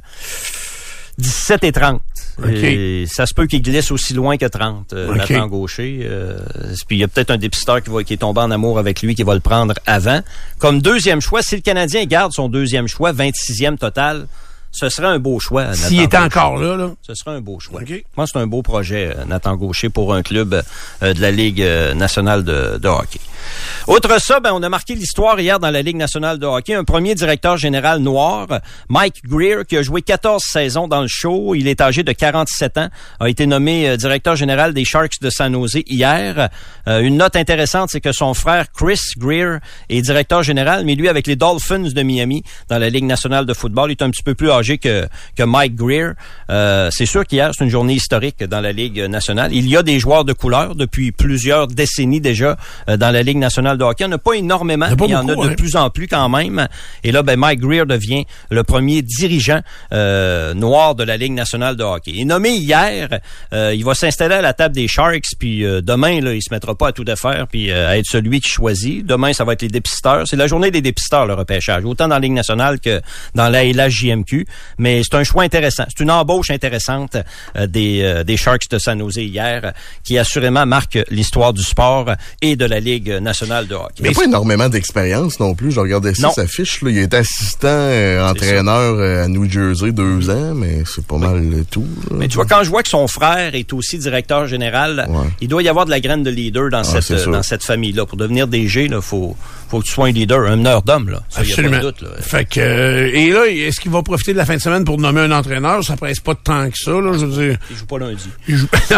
dix-sept et trente. Okay. Et ça se peut qu'il glisse aussi loin que trente, euh, okay. Nathan Gaucher. Euh, puis il y a peut-être un dépisteur qui, va, qui est tombé en amour avec lui, qui va le prendre avant. Comme deuxième choix, si le Canadien garde son deuxième choix, vingt-sixième total, ce serait un beau choix. S'il était encore là, là. Ce serait un beau choix. Okay. Moi, c'est un beau projet, Nathan Gaucher, pour un club euh, de la Ligue nationale de, de hockey. Outre ça, ben, on a marqué l'histoire hier dans la Ligue nationale de hockey. Un premier directeur général noir, Mike Greer, qui a joué quatorze saisons dans le show. Il est âgé de quarante-sept ans, a été nommé euh, directeur général des Sharks de San Jose hier. Euh, une note intéressante, c'est que son frère Chris Greer est directeur général, mais lui avec les Dolphins de Miami dans la Ligue nationale de football. Il est un petit peu plus âgé que, que Mike Greer. Euh, c'est sûr qu'hier, c'est une journée historique dans la Ligue nationale. Il y a des joueurs de couleur depuis plusieurs décennies déjà euh, dans la Ligue nationale de hockey. Il n'y en a pas énormément, il y, il y en a de hein. plus en plus quand même. Et là, ben, Mike Greer devient le premier dirigeant euh, noir de la Ligue nationale de hockey. Il est nommé hier, euh, il va s'installer à la table des Sharks, puis euh, demain, là, il se mettra pas à tout défaire, puis euh, à être celui qui choisit. Demain, ça va être les dépisteurs. C'est la journée des dépisteurs, le repêchage, autant dans la Ligue nationale que dans la L H J M Q. Mais c'est un choix intéressant. C'est une embauche intéressante euh, des, euh, des Sharks de San Jose hier, qui assurément marque l'histoire du sport et de la Ligue nationale de hockey. Mais il n'y a pas énormément d'expérience non plus. Je regardais ça, sa fiche. Là. Il est assistant euh, entraîneur euh, à New Jersey deux ans, mais c'est pas mal tout. Là. Mais tu vois, quand je vois que son frère est aussi directeur général, ouais. il doit y avoir de la graine de leader dans, ah, cette, euh, dans cette famille-là. Pour devenir D G, il faut, faut que tu sois un leader, un meneur d'homme. Là. Ça, absolument. Y a pas de doute, là. Fait que, euh, et là, est-ce qu'il va profiter de la fin de semaine pour nommer un entraîneur? Ça presse pas de temps que ça, là, je veux dire. Il joue pas lundi. Il joue pas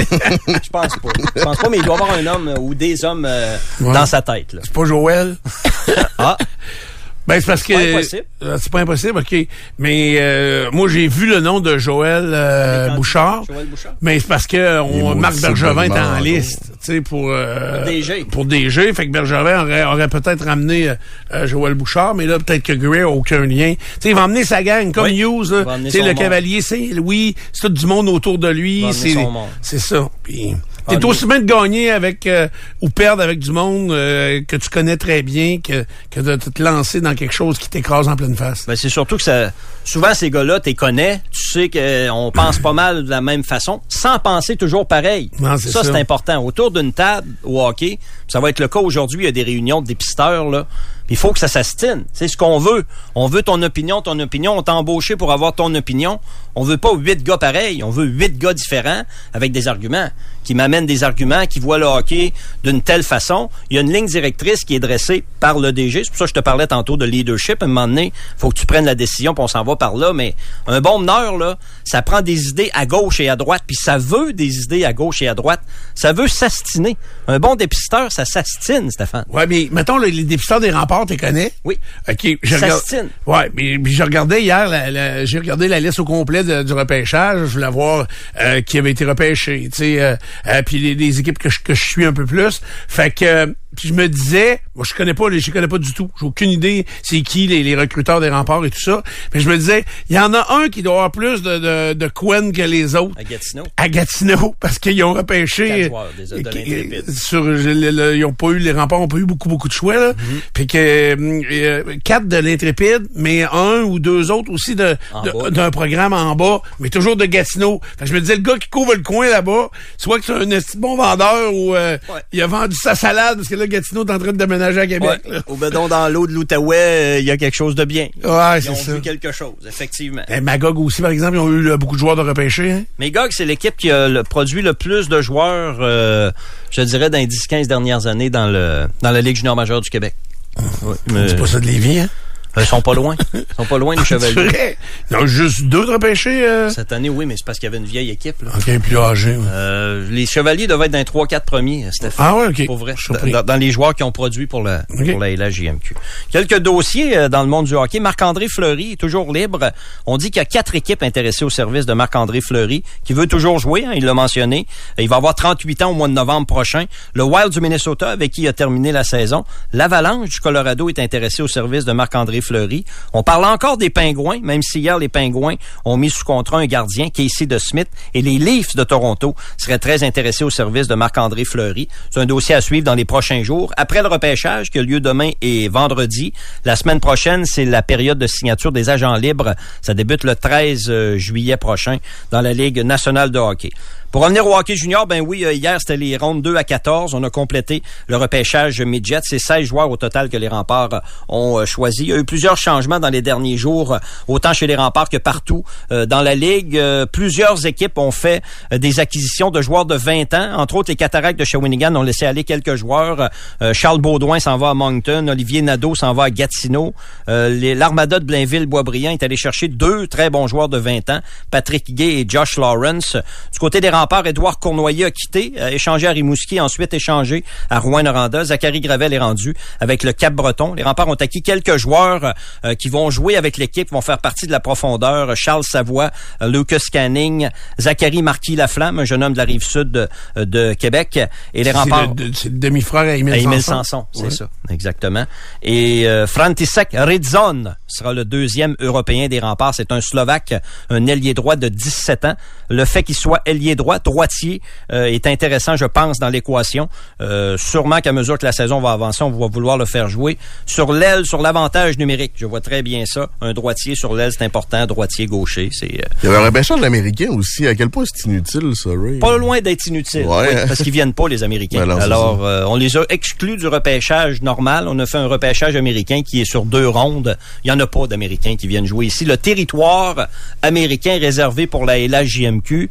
Je pense pas. Je pense pas, mais il doit y avoir un homme ou des hommes euh, ouais. dans sa tête, là. C'est pas Joël? Ah! Ben, c'est parce que. C'est pas impossible. Euh, c'est pas impossible, OK. Mais, euh, moi, j'ai vu le nom de Joël, euh, Bouchard. Joël Bouchard. Mais c'est parce que on, Marc Bergevin était en liste, tu sais, pour, euh, pour D G. Pour D G. Fait que Bergevin aurait, aurait peut-être ramené, euh, Joël Bouchard, mais là, peut-être que Gray a aucun lien. Tu sais, il va emmener sa gang, comme oui. Hughes, là. Tu sais, le monde. Cavalier Saint-Louis, c'est tout du monde autour de lui. C'est, c'est ça. Puis, t'es ah, aussi bien de gagner avec, euh, ou perdre avec du monde, euh, que tu connais très bien, que, que de te lancer dans quelque chose qui t'écrase en pleine face. Ben, c'est surtout que ça, souvent, ces gars-là, t'es connais, tu sais qu'on pense pas mal de la même façon, sans penser toujours pareil. Non, c'est ça, ça, c'est important. Autour d'une table au hockey, ça va être le cas aujourd'hui, il y a des réunions de dépisteurs, là. Il faut que ça s'astine. C'est ce qu'on veut. On veut ton opinion, ton opinion. On t'a embauché pour avoir ton opinion. On veut pas huit gars pareils. On veut huit gars différents avec des arguments, qui m'amènent des arguments, qui voient le hockey d'une telle façon. Il y a une ligne directrice qui est dressée par le D G. C'est pour ça que je te parlais tantôt de leadership. À un moment donné, faut que tu prennes la décision, puis on s'en va par là. Mais un bon meneur, là, ça prend des idées à gauche et à droite, puis ça veut des idées à gauche et à droite. Ça veut s'astiner. Un bon dépisteur, ça s'astine, Stéphane. Ouais, mais mettons, les dépisteurs des remparts, tu les connais? Oui. OK. Je ça regarde... s'astine. Ouais, mais je regardais hier, la, la, j'ai regardé la liste au complet de, du repêchage. Je voulais voir euh, qui avait été repêché, tu sais, euh, euh, puis les, les équipes que je, que je suis un peu plus. Fait que... Euh, puis je me disais, moi je connais pas, je connais pas du tout. J'ai aucune idée c'est qui les, les recruteurs des remparts et tout ça. Mais je me disais, il y en a un qui doit avoir plus de de, de Quen que les autres. À Gatineau. À Gatineau, parce qu'ils ont repêché. Joueurs, des, de l'Intrépide. Sur, le, le, ils ont pas eu les remparts, ont pas eu beaucoup beaucoup de choix là. Mm-hmm. Puis que euh, quatre de l'Intrépide, mais un ou deux autres aussi de, de d'un programme en bas, mais toujours de Gatineau. Fait que je me disais, le gars qui couvre le coin là-bas, soit que c'est un esti bon vendeur ou euh, ouais. il a vendu sa salade parce que là Gatineau est en train de déménager à Québec. Ouais. Au bedon dans l'eau de l'Outaouais, il euh, y a quelque chose de bien. Ouais, ils c'est ont ça. vu quelque chose, effectivement. Et Magog aussi, par exemple, ils ont eu là, beaucoup de joueurs de repêchés. Hein? Magog, c'est l'équipe qui a le, produit le plus de joueurs, euh, je dirais, dans les dix quinze dernières années dans le dans la Ligue junior majeure du Québec. Ouais, mais... C'est pas ça de Lévis, hein? Ils sont pas loin. Ils sont pas loin, les Chevaliers. C'est vrai? Ils ont juste deux de repêchés? Euh... Cette année, oui, mais c'est parce qu'il y avait une vieille équipe. Là. OK, plus âgé. Ouais. Euh, les Chevaliers devaient être dans les trois quatre premiers, Stéphane. Ah ouais, OK. Pour vrai. Dans, dans les joueurs qui ont produit pour la, okay. pour la L H J M Q. Quelques dossiers euh, dans le monde du hockey. Marc-André Fleury est toujours libre. On dit qu'il y a quatre équipes intéressées au service de Marc-André Fleury, qui veut toujours jouer, hein, il l'a mentionné. Il va avoir trente-huit ans au mois de novembre prochain. Le Wild du Minnesota, avec qui il a terminé la saison. L'Avalanche du Colorado est intéressé au service de Marc-André Fleury. On parle encore des Pingouins, même si hier les Pingouins ont mis sous contrat un gardien, Casey DeSmith, et les Leafs de Toronto seraient très intéressés au service de Marc-André Fleury. C'est un dossier à suivre dans les prochains jours. Après le repêchage qui a lieu demain et vendredi, la semaine prochaine, c'est la période de signature des agents libres. Ça débute le treize juillet prochain dans la Ligue nationale de hockey. Pour revenir au hockey junior, ben oui, hier, c'était les rondes deux à quatorze. On a complété le repêchage midget. C'est seize joueurs au total que les Remparts ont choisi. Il y a eu plusieurs changements dans les derniers jours, autant chez les Remparts que partout euh, dans la Ligue. Euh, plusieurs équipes ont fait euh, des acquisitions de joueurs de vingt ans. Entre autres, les Cataractes de Shawinigan ont laissé aller quelques joueurs. Euh, Charles Baudouin s'en va à Moncton. Olivier Nadeau s'en va à Gatineau. Euh, les, L'Armada de Blainville-Boisbriand est allé chercher deux très bons joueurs de vingt ans, Patrick Gay et Josh Lawrence. Du côté des Remparts, Édouard Cournoyer a quitté, a échangé à Rimouski, ensuite échangé à Rouyn-Noranda. Zachary Gravel est rendu avec le Cap-Breton. Les Remparts ont acquis quelques joueurs euh, qui vont jouer avec l'équipe, vont faire partie de la profondeur. Charles Savoie, euh, Lucas Canning, Zachary Marquis-Laflamme, un jeune homme de la Rive-Sud de, de Québec. Et les c'est Remparts... Le, c'est le demi-frère à Émile Sanson. Émile Sanson, c'est ouais. ça, exactement. Et euh, František Redzon sera le deuxième Européen des Remparts. C'est un Slovaque, un ailier droit de dix-sept ans. Le fait qu'il soit ailier droit, droitier, euh, est intéressant, je pense, dans l'équation. Euh, sûrement qu'à mesure que la saison va avancer, on va vouloir le faire jouer. Sur l'aile, sur l'avantage numérique, je vois très bien ça. Un droitier sur l'aile, c'est important. Droitier, gaucher, c'est... Euh... Il y avait un repêchage américain aussi. À quel point c'est inutile, ça, Ray? Pas loin d'être inutile, ouais. Oui, parce qu'ils viennent pas, les Américains. Ben non, Alors, euh, on les a exclus du repêchage normal. On a fait un repêchage américain qui est sur deux rondes. Il y en a pas d'Américains qui viennent jouer ici. Le territoire américain réservé pour la L H J M Q.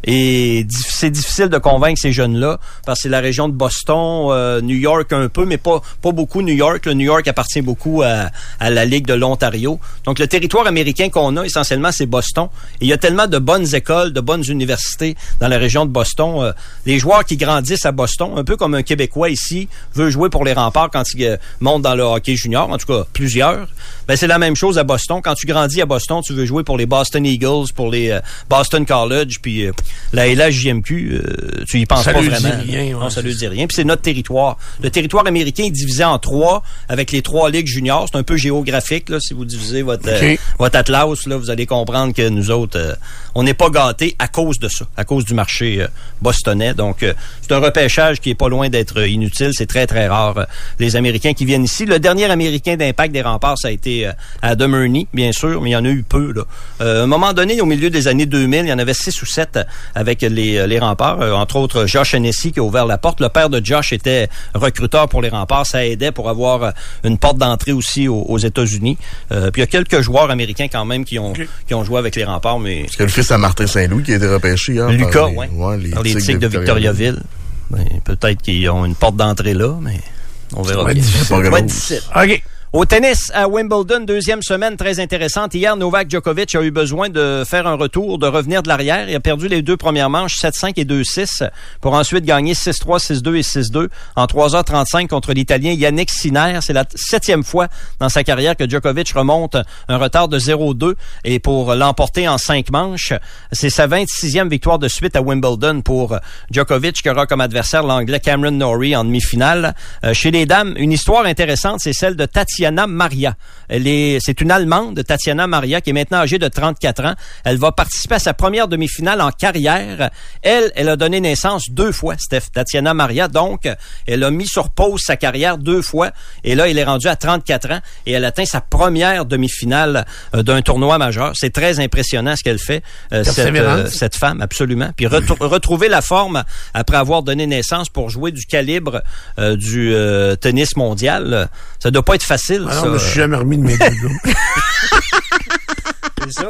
Et c'est difficile de convaincre ces jeunes-là parce que c'est la région de Boston, euh, New York un peu, mais pas pas beaucoup New York. Le New York appartient beaucoup à, à la Ligue de l'Ontario. Donc, le territoire américain qu'on a, essentiellement, c'est Boston. Et il y a tellement de bonnes écoles, de bonnes universités dans la région de Boston. Euh, les joueurs qui grandissent à Boston, un peu comme un Québécois ici, veut jouer pour les Remparts quand il euh, monte dans le hockey junior, en tout cas plusieurs. Ben, c'est la même chose à Boston. Quand tu grandis à Boston, tu veux jouer pour les Boston Eagles, pour les euh, Boston College, puis euh, la L H J M Q, euh, tu y penses ça pas lui vraiment. Dit rien, ouais, non, ça lui dit rien. Puis c'est notre territoire. Le territoire américain est divisé en trois avec les trois ligues juniors. C'est un peu géographique, là. Si vous divisez votre, okay. euh, votre atlas, là, vous allez comprendre que nous autres, euh, on n'est pas gâtés à cause de ça, à cause du marché euh, bostonnais. Donc, euh, c'est un repêchage qui est pas loin d'être inutile. C'est très, très rare, euh, les Américains qui viennent ici. Le dernier Américain d'impact des Remparts, ça a été euh, Adam Ernie, bien sûr, mais il y en a eu peu, là. Euh, à un moment donné, au milieu des années deux mille, il y en avait six ou sept avec les, les Remparts. Euh, entre autres, Josh Hennessy qui a ouvert la porte. Le père de Josh était recruteur pour les Remparts. Ça aidait pour avoir euh, une porte d'entrée aussi aux, aux États-Unis. Euh, puis il y a quelques joueurs américains quand même qui ont, okay. qui ont joué avec les Remparts. Mais... Parce que le fils à Martin Saint-Louis qui a été repêché hier. Lucas, oui. Ouais. Ouais, les, les Tigres de, de Victoriaville. Ben, peut-être qu'ils ont une porte d'entrée là, mais on verra bien. Ça va être difficile. OK. Au tennis, à Wimbledon, deuxième semaine très intéressante. Hier, Novak Djokovic a eu besoin de faire un retour, de revenir de l'arrière. Il a perdu les deux premières manches, sept cinq et deux six, pour ensuite gagner six trois, six deux et six deux en trois heures trente-cinq contre l'Italien Yannick Sinner. C'est la septième fois dans sa carrière que Djokovic remonte un retard de zéro deux et pour l'emporter en cinq manches. C'est sa vingt-sixième victoire de suite à Wimbledon pour Djokovic, qui aura comme adversaire l'Anglais Cameron Norrie en demi-finale. Euh, chez les dames, une histoire intéressante, c'est celle de Tatiana Tatiana Maria. Elle est, c'est une Allemande, Tatiana Maria, qui est maintenant âgée de trente-quatre ans. Elle va participer à sa première demi-finale en carrière. Elle, elle a donné naissance deux fois, Steph, Tatiana Maria. Donc, elle a mis sur pause sa carrière deux fois. Et là, elle est rendue à trente-quatre ans et elle atteint sa première demi-finale euh, d'un tournoi majeur. C'est très impressionnant ce qu'elle fait, euh, cette, euh, cette femme, absolument. Puis retou- retrouver la forme après avoir donné naissance pour jouer du calibre euh, du euh, tennis mondial, ça doit pas être facile. Ah non, ça. je me suis jamais remis de mes doigts. C'est ça, hein?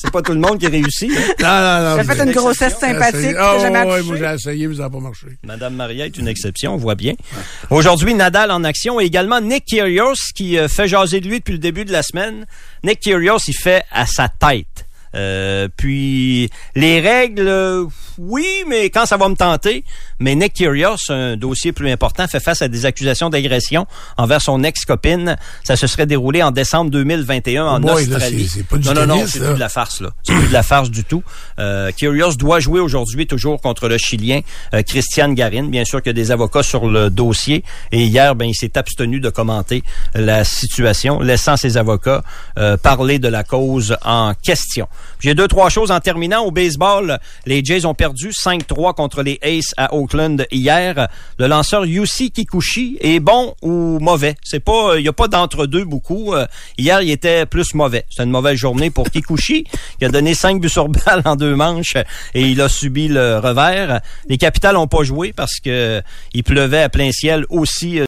C'est pas tout le monde qui réussit. Hein? Non, non, non. J'ai fait une grossesse sympathique, oh, jamais ouais, accouché. moi j'ai essayé, mais ça n'a pas marché. Madame Maria est une exception, on voit bien. Aujourd'hui, Nadal en action et également Nick Kyrgios qui euh, fait jaser de lui depuis le début de la semaine. Nick Kyrgios, il fait à sa tête. Euh, puis les règles, euh, oui, mais quand ça va me tenter. Mais Nick Kyrgios, un dossier plus important, fait face à des accusations d'agression envers son ex-copine. Ça se serait déroulé en décembre deux mille vingt et un en oh boy, Australie. Là, c'est, c'est pas du non, tennis, non, non, c'est là. plus de la farce, là. C'est plus de la farce du tout. Euh, Kyrgios doit jouer aujourd'hui toujours contre le Chilien euh, Cristian Garin. Bien sûr qu'il y a des avocats sur le dossier. Et hier, ben, il s'est abstenu de commenter la situation, laissant ses avocats euh, parler de la cause en question. J'ai deux, trois choses en terminant. Au baseball, les Jays ont perdu cinq trois contre les Aces à Oakland hier. Le lanceur Yusei Kikuchi est bon ou mauvais. C'est pas, il y a pas d'entre-deux beaucoup. Euh, hier, il était plus mauvais. C'est une mauvaise journée pour Kikuchi, qui a donné cinq buts sur balle en deux manches et il a subi le revers. Les Capitals ont pas joué parce que il pleuvait à plein ciel aussi.